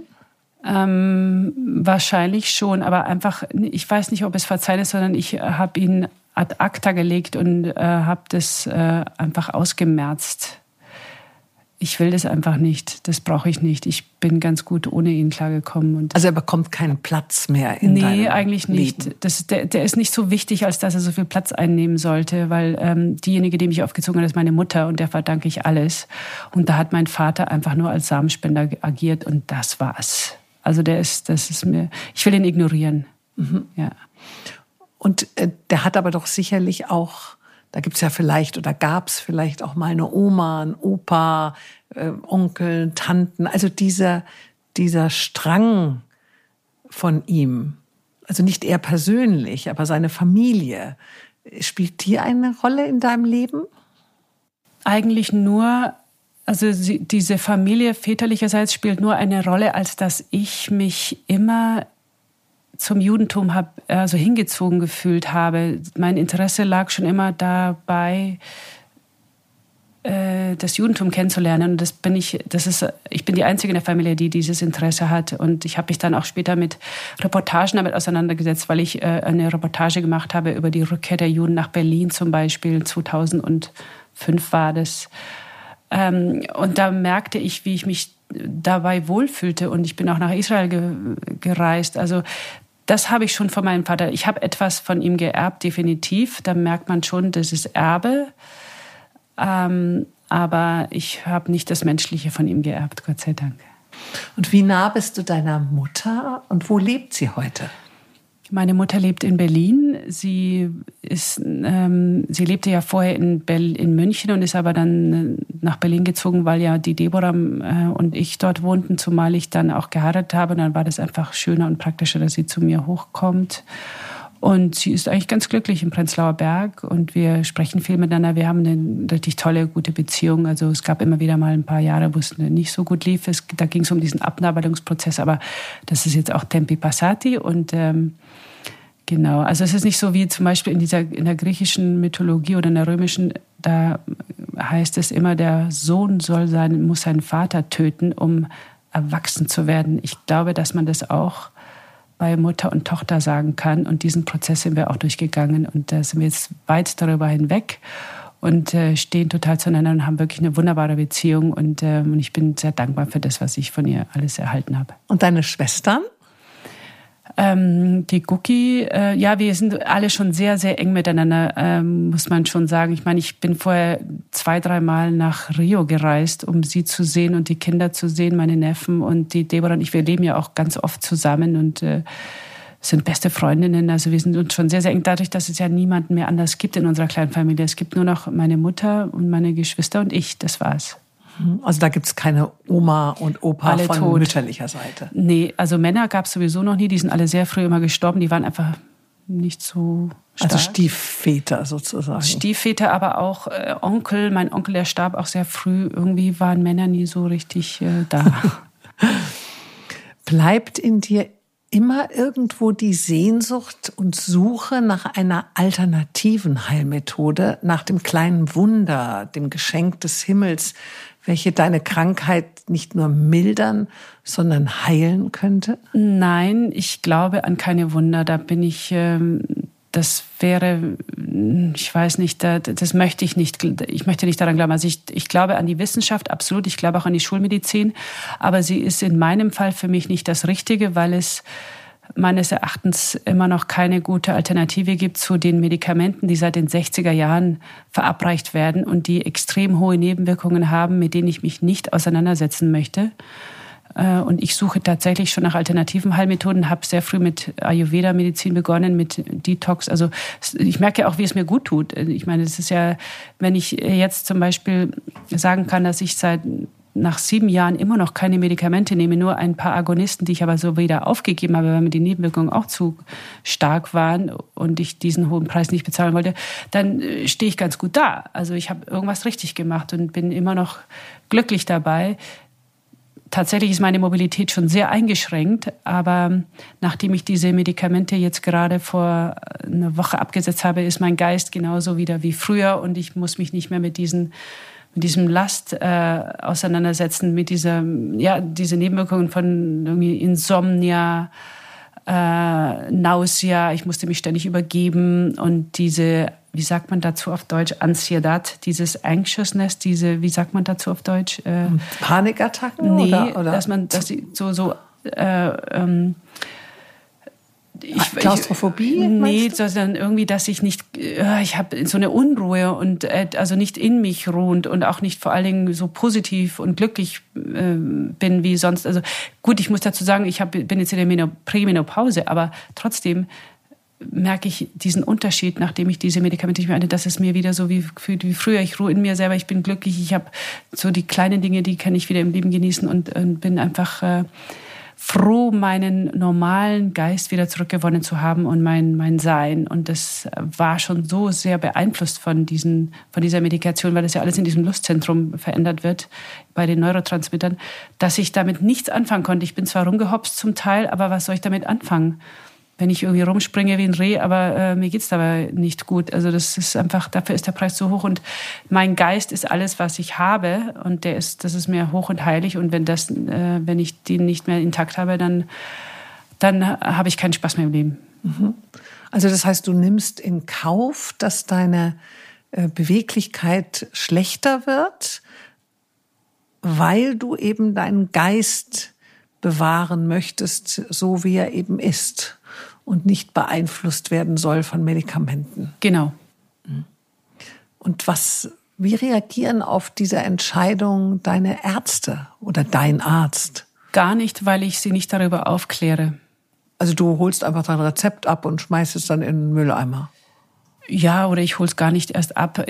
Wahrscheinlich schon, aber einfach, ich weiß nicht, ob es verzeihen ist, sondern ich habe ihn ad acta gelegt und habe das einfach ausgemerzt. Ich will das einfach nicht, das brauche ich nicht. Ich bin ganz gut ohne ihn klargekommen. Also er bekommt keinen Platz mehr in deinem Leben? Nee, eigentlich nicht. Der ist nicht so wichtig, als dass er so viel Platz einnehmen sollte, weil diejenige, die mich aufgezogen hat, ist meine Mutter, und der verdanke ich alles. Und da hat mein Vater einfach nur als Samenspender agiert, und das war's. Also ich will ihn ignorieren. Mhm. Ja. Und der hat aber doch sicherlich auch, da gibt's ja vielleicht oder gab's vielleicht auch mal eine Oma, einen Opa, Onkel, Tanten. Also dieser Strang von ihm, also nicht er persönlich, aber seine Familie, spielt die eine Rolle in deinem Leben? Eigentlich nur Also diese Familie väterlicherseits spielt nur eine Rolle, als dass ich mich immer zum Judentum hingezogen gefühlt habe. Mein Interesse lag schon immer dabei, das Judentum kennenzulernen. Und ich bin die Einzige in der Familie, die dieses Interesse hat. Und ich habe mich dann auch später mit Reportagen damit auseinandergesetzt, weil ich eine Reportage gemacht habe über die Rückkehr der Juden nach Berlin zum Beispiel. 2005 war das. Und da merkte ich, wie ich mich dabei wohlfühlte. Und ich bin auch nach Israel gereist. Also das habe ich schon von meinem Vater. Ich habe etwas von ihm geerbt, definitiv. Da merkt man schon, das ist Erbe. Aber ich habe nicht das Menschliche von ihm geerbt, Gott sei Dank. Und wie nah bist du deiner Mutter und wo lebt sie heute? Meine Mutter lebt in Berlin. Sie lebte ja vorher in München und ist aber dann nach Berlin gezogen, weil ja die Deborah und ich dort wohnten, zumal ich dann auch geheiratet habe. Und dann war das einfach schöner und praktischer, dass sie zu mir hochkommt. Und sie ist eigentlich ganz glücklich im Prenzlauer Berg und wir sprechen viel miteinander. Wir haben eine richtig tolle, gute Beziehung. Also es gab immer wieder mal ein paar Jahre, wo es nicht so gut lief. Da ging es um diesen Abnabelungsprozess, aber das ist jetzt auch tempi passati. Und genau, also es ist nicht so wie zum Beispiel in der griechischen Mythologie oder in der römischen, da heißt es immer, der Sohn muss seinen Vater töten, um erwachsen zu werden. Ich glaube, dass man das auch bei Mutter und Tochter sagen kann. Und diesen Prozess sind wir auch durchgegangen. Und da sind wir jetzt weit darüber hinweg und stehen total zueinander und haben wirklich eine wunderbare Beziehung. Und ich bin sehr dankbar für das, was ich von ihr alles erhalten habe. Und deine Schwestern? Die Gucki, wir sind alle schon sehr, sehr eng miteinander, muss man schon sagen. Ich meine, ich bin vorher 2-3 Mal nach Rio gereist, um sie zu sehen und die Kinder zu sehen, meine Neffen und die Deborah und ich. Wir leben ja auch ganz oft zusammen und sind beste Freundinnen. Also wir sind uns schon sehr, sehr eng, dadurch, dass es ja niemanden mehr anders gibt in unserer kleinen Familie. Es gibt nur noch meine Mutter und meine Geschwister und ich, das war's. Also da gibt es keine Oma und Opa alle von tot. Mütterlicher Seite? Nee, also Männer gab es sowieso noch nie. Die sind alle sehr früh immer gestorben. Die waren einfach nicht so stark. Also Stiefväter sozusagen. Stiefväter, aber auch Onkel. Mein Onkel, der starb auch sehr früh. Irgendwie waren Männer nie so richtig da. Bleibt in dir immer irgendwo die Sehnsucht und Suche nach einer alternativen Heilmethode, nach dem kleinen Wunder, dem Geschenk des Himmels, welche deine Krankheit nicht nur mildern, sondern heilen könnte? Nein, ich glaube an keine Wunder. Da bin ich, das wäre, ich weiß nicht, das möchte ich nicht. Ich möchte nicht daran glauben. Also ich glaube an die Wissenschaft, absolut. Ich glaube auch an die Schulmedizin. Aber sie ist in meinem Fall für mich nicht das Richtige, weil es meines Erachtens immer noch keine gute Alternative gibt zu den Medikamenten, die seit den 60er Jahren verabreicht werden und die extrem hohe Nebenwirkungen haben, mit denen ich mich nicht auseinandersetzen möchte. Und ich suche tatsächlich schon nach alternativen Heilmethoden, habe sehr früh mit Ayurveda-Medizin begonnen, mit Detox. Also ich merke ja auch, wie es mir gut tut. Ich meine, es ist ja, wenn ich jetzt zum Beispiel sagen kann, dass ich nach 7 Jahren immer noch keine Medikamente nehme, nur ein paar Agonisten, die ich aber so wieder aufgegeben habe, weil mir die Nebenwirkungen auch zu stark waren und ich diesen hohen Preis nicht bezahlen wollte, dann stehe ich ganz gut da. Also ich habe irgendwas richtig gemacht und bin immer noch glücklich dabei. Tatsächlich ist meine Mobilität schon sehr eingeschränkt, aber nachdem ich diese Medikamente jetzt gerade vor einer Woche abgesetzt habe, ist mein Geist genauso wieder wie früher und ich muss mich nicht mehr mit diesem Last auseinandersetzen, mit diese Nebenwirkungen von irgendwie Insomnia, Nausea, ich musste mich ständig übergeben und diese, wie sagt man dazu auf Deutsch, Ansiedad, dieses Anxiousness, wie sagt man dazu auf Deutsch? Panikattacken? Nee, oder? Klaustrophobie? Nee, sondern irgendwie, dass ich habe so eine Unruhe und also nicht in mich ruhend und auch nicht vor allen Dingen so positiv und glücklich bin wie sonst. Also gut, ich muss dazu sagen, bin jetzt in der Prämenopause, aber trotzdem merke ich diesen Unterschied, nachdem ich diese Medikamente nicht mehr einnehme, dass es mir wieder so wie früher. Ich ruhe in mir selber, ich bin glücklich, ich habe so die kleinen Dinge, die kann ich wieder im Leben genießen und bin einfach froh, meinen normalen Geist wieder zurückgewonnen zu haben und mein Sein. Und das war schon so sehr beeinflusst von dieser Medikation, weil das ja alles in diesem Lustzentrum verändert wird bei den Neurotransmittern, dass ich damit nichts anfangen konnte. Ich bin zwar rumgehopst zum Teil, aber was soll ich damit anfangen? Wenn ich irgendwie rumspringe wie ein Reh, aber mir geht's dabei nicht gut. Also das ist einfach, dafür ist der Preis zu hoch. Und mein Geist ist alles, was ich habe. Und das ist mir hoch und heilig. Und wenn ich den nicht mehr intakt habe, dann habe ich keinen Spaß mehr im Leben. Also das heißt, du nimmst in Kauf, dass deine Beweglichkeit schlechter wird, weil du eben deinen Geist bewahren möchtest, so wie er eben ist. Und nicht beeinflusst werden soll von Medikamenten. Genau. Und wie reagieren auf diese Entscheidung deine Ärzte oder dein Arzt? Gar nicht, weil ich sie nicht darüber aufkläre. Also du holst einfach dein Rezept ab und schmeißt es dann in den Mülleimer? Ja, oder ich hol's gar nicht erst ab.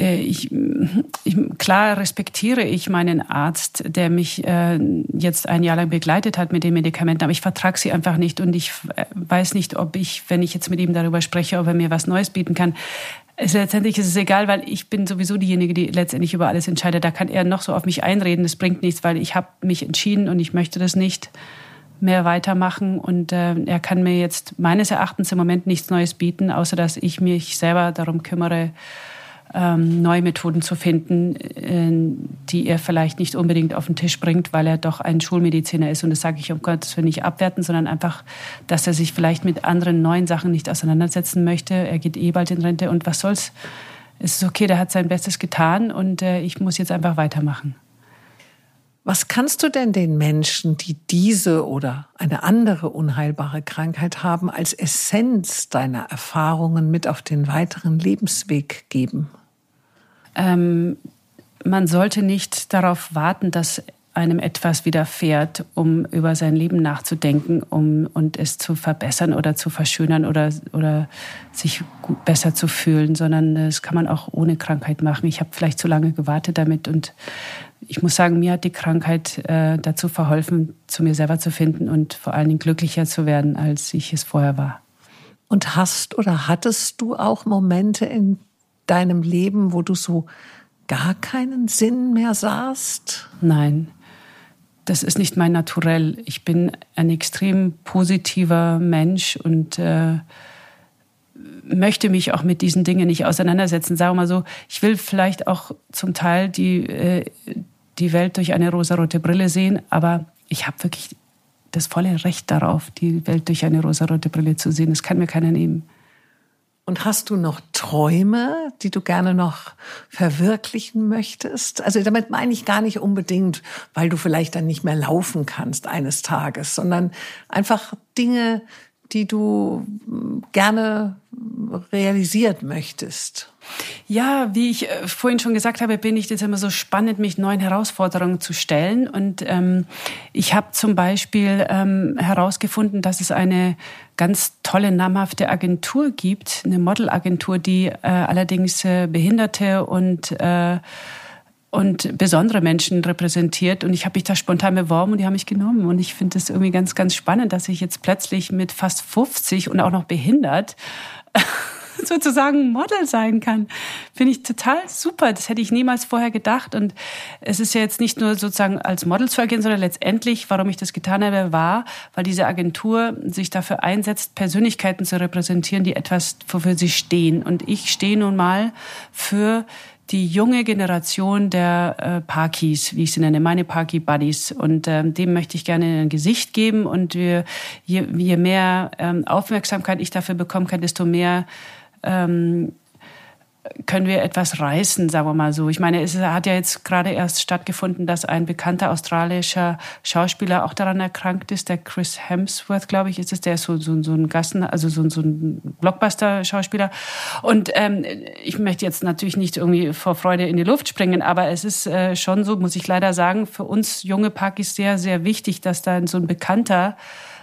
Klar respektiere ich meinen Arzt, der mich jetzt ein Jahr lang begleitet hat mit den Medikamenten, aber ich vertrage sie einfach nicht und ich weiß nicht, wenn ich jetzt mit ihm darüber spreche, ob er mir was Neues bieten kann. Letztendlich ist es egal, weil ich bin sowieso diejenige, die letztendlich über alles entscheidet. Da kann er noch so auf mich einreden, das bringt nichts, weil ich habe mich entschieden und ich möchte das nicht mehr weitermachen und er kann mir jetzt meines Erachtens im Moment nichts Neues bieten, außer dass ich mich selber darum kümmere, neue Methoden zu finden, die er vielleicht nicht unbedingt auf den Tisch bringt, weil er doch ein Schulmediziner ist. Und das sage ich um Gottes Willen nicht abwerten, sondern einfach, dass er sich vielleicht mit anderen neuen Sachen nicht auseinandersetzen möchte. Er geht bald in Rente und was soll's? Es ist okay, der hat sein Bestes getan und ich muss jetzt einfach weitermachen. Was kannst du denn den Menschen, die diese oder eine andere unheilbare Krankheit haben, als Essenz deiner Erfahrungen mit auf den weiteren Lebensweg geben? Man sollte nicht darauf warten, dass einem etwas widerfährt, um über sein Leben nachzudenken, und es zu verbessern oder zu verschönern oder sich besser zu fühlen, sondern das kann man auch ohne Krankheit machen. Ich habe vielleicht zu lange gewartet damit und ich muss sagen, mir hat die Krankheit dazu verholfen, zu mir selber zu finden und vor allen Dingen glücklicher zu werden, als ich es vorher war. Und hattest du auch Momente in deinem Leben, wo du so gar keinen Sinn mehr sahst? Nein, das ist nicht mein Naturell. Ich bin ein extrem positiver Mensch und möchte mich auch mit diesen Dingen nicht auseinandersetzen. Sagen wir mal so, ich will vielleicht auch zum Teil die Welt durch eine rosarote Brille sehen, aber ich habe wirklich das volle Recht darauf, die Welt durch eine rosarote Brille zu sehen. Das kann mir keiner nehmen. Und hast du noch Träume, die du gerne noch verwirklichen möchtest? Also damit meine ich gar nicht unbedingt, weil du vielleicht dann nicht mehr laufen kannst eines Tages, sondern einfach Dinge, die du gerne realisiert möchtest. Ja, wie ich vorhin schon gesagt habe, bin ich jetzt immer so spannend, mich neuen Herausforderungen zu stellen. Und ich habe zum Beispiel herausgefunden, dass es eine ganz tolle, namhafte Agentur gibt, eine Modelagentur, die allerdings Behinderte und besondere Menschen repräsentiert. Und ich habe mich da spontan beworben und die haben mich genommen. Und ich finde das irgendwie ganz, ganz spannend, dass ich jetzt plötzlich mit fast 50 und auch noch behindert sozusagen Model sein kann. Finde ich total super. Das hätte ich niemals vorher gedacht. Und es ist ja jetzt nicht nur sozusagen als Model zu agieren, sondern letztendlich, warum ich das getan habe, war, weil diese Agentur sich dafür einsetzt, Persönlichkeiten zu repräsentieren, die etwas, wofür sie stehen. Und ich stehe nun mal für die junge Generation der Parkies, wie ich sie nenne, meine Parkie-Buddies. Und dem möchte ich gerne ein Gesicht geben. Und je mehr Aufmerksamkeit ich dafür bekommen kann, desto mehr können wir etwas reißen, sagen wir mal so. Ich meine, es hat ja jetzt gerade erst stattgefunden, dass ein bekannter australischer Schauspieler auch daran erkrankt ist, der Chris Hemsworth, glaube ich, ist es, der ist so ein so ein Blockbuster-Schauspieler. Und ich möchte jetzt natürlich nicht irgendwie vor Freude in die Luft springen, aber es ist schon so, muss ich leider sagen, für uns junge Pakis sehr, sehr wichtig, dass da so ein bekannter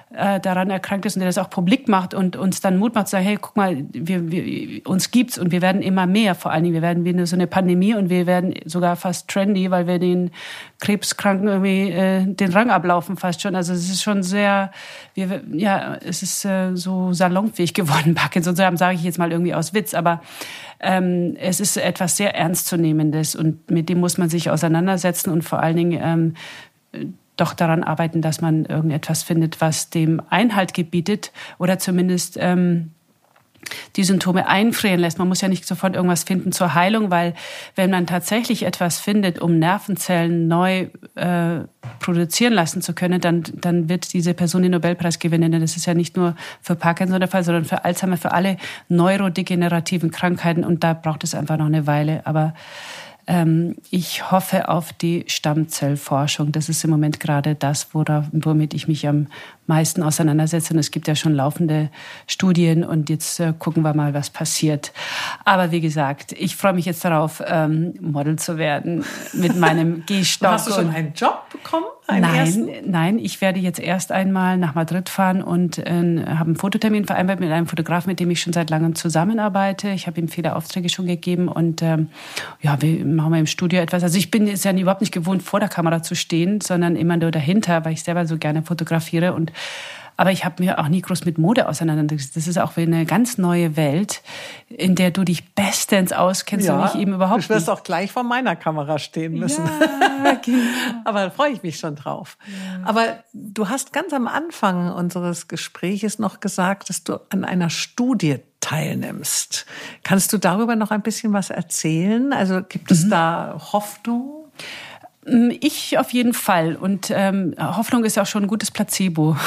daran erkrankt ist und der das auch publik macht und uns dann Mut macht, zu sagen, hey, guck mal, uns gibt's und wir werden immer mehr, vor allen Dingen, wir werden wie so eine Pandemie und wir werden sogar fast trendy, weil wir den Krebskranken irgendwie den Rang ablaufen fast schon. Also es ist schon sehr, es ist so salonfähig geworden, Parkinson, sage ich jetzt mal irgendwie aus Witz, aber es ist etwas sehr Ernstzunehmendes und mit dem muss man sich auseinandersetzen und vor allen Dingen doch daran arbeiten, dass man irgendetwas findet, was dem Einhalt gebietet oder zumindest die Symptome einfrieren lässt. Man muss ja nicht sofort irgendwas finden zur Heilung, weil wenn man tatsächlich etwas findet, um Nervenzellen neu produzieren lassen zu können, dann wird diese Person den Nobelpreis gewinnen. Denn das ist ja nicht nur für Parkinson der Fall, sondern für Alzheimer, für alle neurodegenerativen Krankheiten. Und da braucht es einfach noch eine Weile. Aber ich hoffe auf die Stammzellforschung. Das ist im Moment gerade das, womit ich mich am meisten auseinandersetze. Und es gibt ja schon laufende Studien und jetzt gucken wir mal, was passiert. Aber wie gesagt, ich freue mich jetzt darauf, Model zu werden mit meinem Gehstock. Hast du schon einen Job bekommen? Nein, ich werde jetzt erst einmal nach Madrid fahren und habe einen Fototermin vereinbart mit einem Fotografen, mit dem ich schon seit langem zusammenarbeite. Ich habe ihm viele Aufträge schon gegeben und wir machen im Studio etwas. Also ich bin es ja überhaupt nicht gewohnt, vor der Kamera zu stehen, sondern immer nur dahinter, weil ich selber so gerne fotografiere. Aber ich habe mir auch nie groß mit Mode auseinandergesetzt. Das ist auch eine ganz neue Welt, in der du dich bestens auskennst und ich eben überhaupt nicht. Du wirst auch gleich vor meiner Kamera stehen müssen. Ja, genau. Aber da freue ich mich schon drauf. Ja. Aber du hast ganz am Anfang unseres Gespräches noch gesagt, dass du an einer Studie teilnimmst. Kannst du darüber noch ein bisschen was erzählen? Also gibt es da Hoffnung? Ich auf jeden Fall. Und Hoffnung ist auch schon ein gutes Placebo.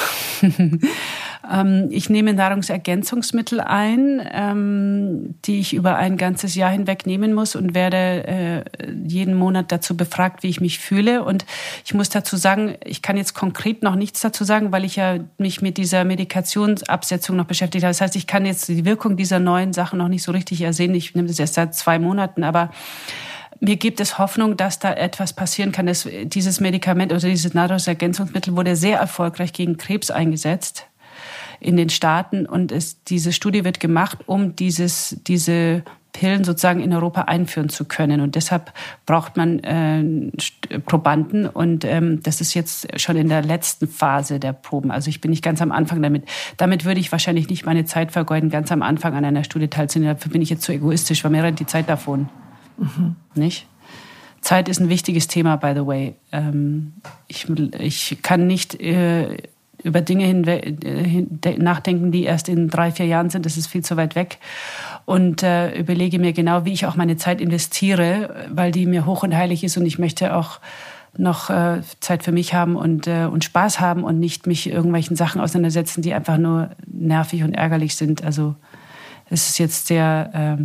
Ich nehme Nahrungsergänzungsmittel ein, die ich über ein ganzes Jahr hinweg nehmen muss und werde jeden Monat dazu befragt, wie ich mich fühle. Und ich muss dazu sagen, ich kann jetzt konkret noch nichts dazu sagen, weil ich ja mich mit dieser Medikationsabsetzung noch beschäftigt habe. Das heißt, ich kann jetzt die Wirkung dieser neuen Sachen noch nicht so richtig ersehen. Ich nehme das erst seit 2 Monaten, aber mir gibt es Hoffnung, dass da etwas passieren kann. Dieses Medikament oder dieses Nahrungsergänzungsmittel wurde sehr erfolgreich gegen Krebs eingesetzt in den Staaten. Und diese Studie wird gemacht, um diese Pillen sozusagen in Europa einführen zu können. Und deshalb braucht man Probanden. Und das ist jetzt schon in der letzten Phase der Proben. Also ich bin nicht ganz am Anfang damit. Damit würde ich wahrscheinlich nicht meine Zeit vergeuden, ganz am Anfang an einer Studie teilzunehmen. Dafür bin ich jetzt zu egoistisch, weil mir rennt die Zeit davon. Nicht? Zeit ist ein wichtiges Thema, by the way. Ich kann nicht über Dinge nachdenken, die erst in 3-4 Jahren sind. Das ist viel zu weit weg. Und überlege mir genau, wie ich auch meine Zeit investiere, weil die mir hoch und heilig ist. Und ich möchte auch noch Zeit für mich haben und Spaß haben und nicht mich irgendwelchen Sachen auseinandersetzen, die einfach nur nervig und ärgerlich sind. Also es ist jetzt sehr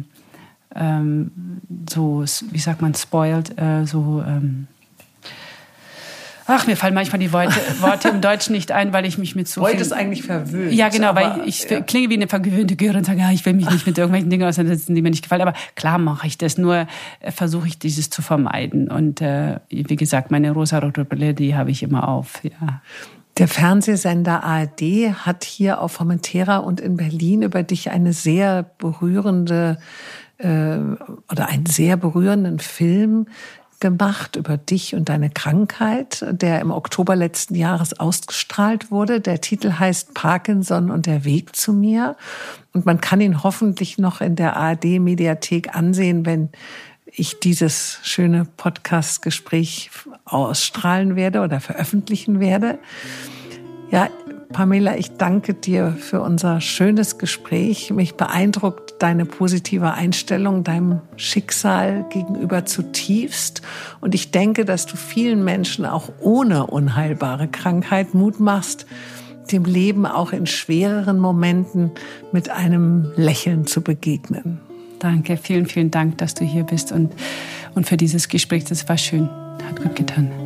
so, wie sagt man, spoiled, mir fallen manchmal die Worte im Deutschen nicht ein, weil ich mich mit so Wollte es eigentlich verwöhnt. Ja, genau, weil ich klinge wie eine verwöhnte Göre und sage, ich will mich nicht mit irgendwelchen Dingen auseinandersetzen, die mir nicht gefallen. Aber klar mache ich das, nur versuche ich dieses zu vermeiden. Und wie gesagt, meine rosa-rote Brille, die habe ich immer auf, ja. Der Fernsehsender ARD hat hier auf Formentera und in Berlin über dich eine sehr berührende oder einen sehr berührenden Film gemacht über dich und deine Krankheit, der im Oktober letzten Jahres ausgestrahlt wurde. Der Titel heißt Parkinson und der Weg zu mir. Und man kann ihn hoffentlich noch in der ARD-Mediathek ansehen, wenn ich dieses schöne Podcast-Gespräch ausstrahlen werde oder veröffentlichen werde. Ja, Pamela, ich danke dir für unser schönes Gespräch. Mich beeindruckt deine positive Einstellung deinem Schicksal gegenüber zutiefst. Und ich denke, dass du vielen Menschen auch ohne unheilbare Krankheit Mut machst, dem Leben auch in schwereren Momenten mit einem Lächeln zu begegnen. Danke, vielen, vielen Dank, dass du hier bist und für dieses Gespräch. Das war schön, hat gut getan.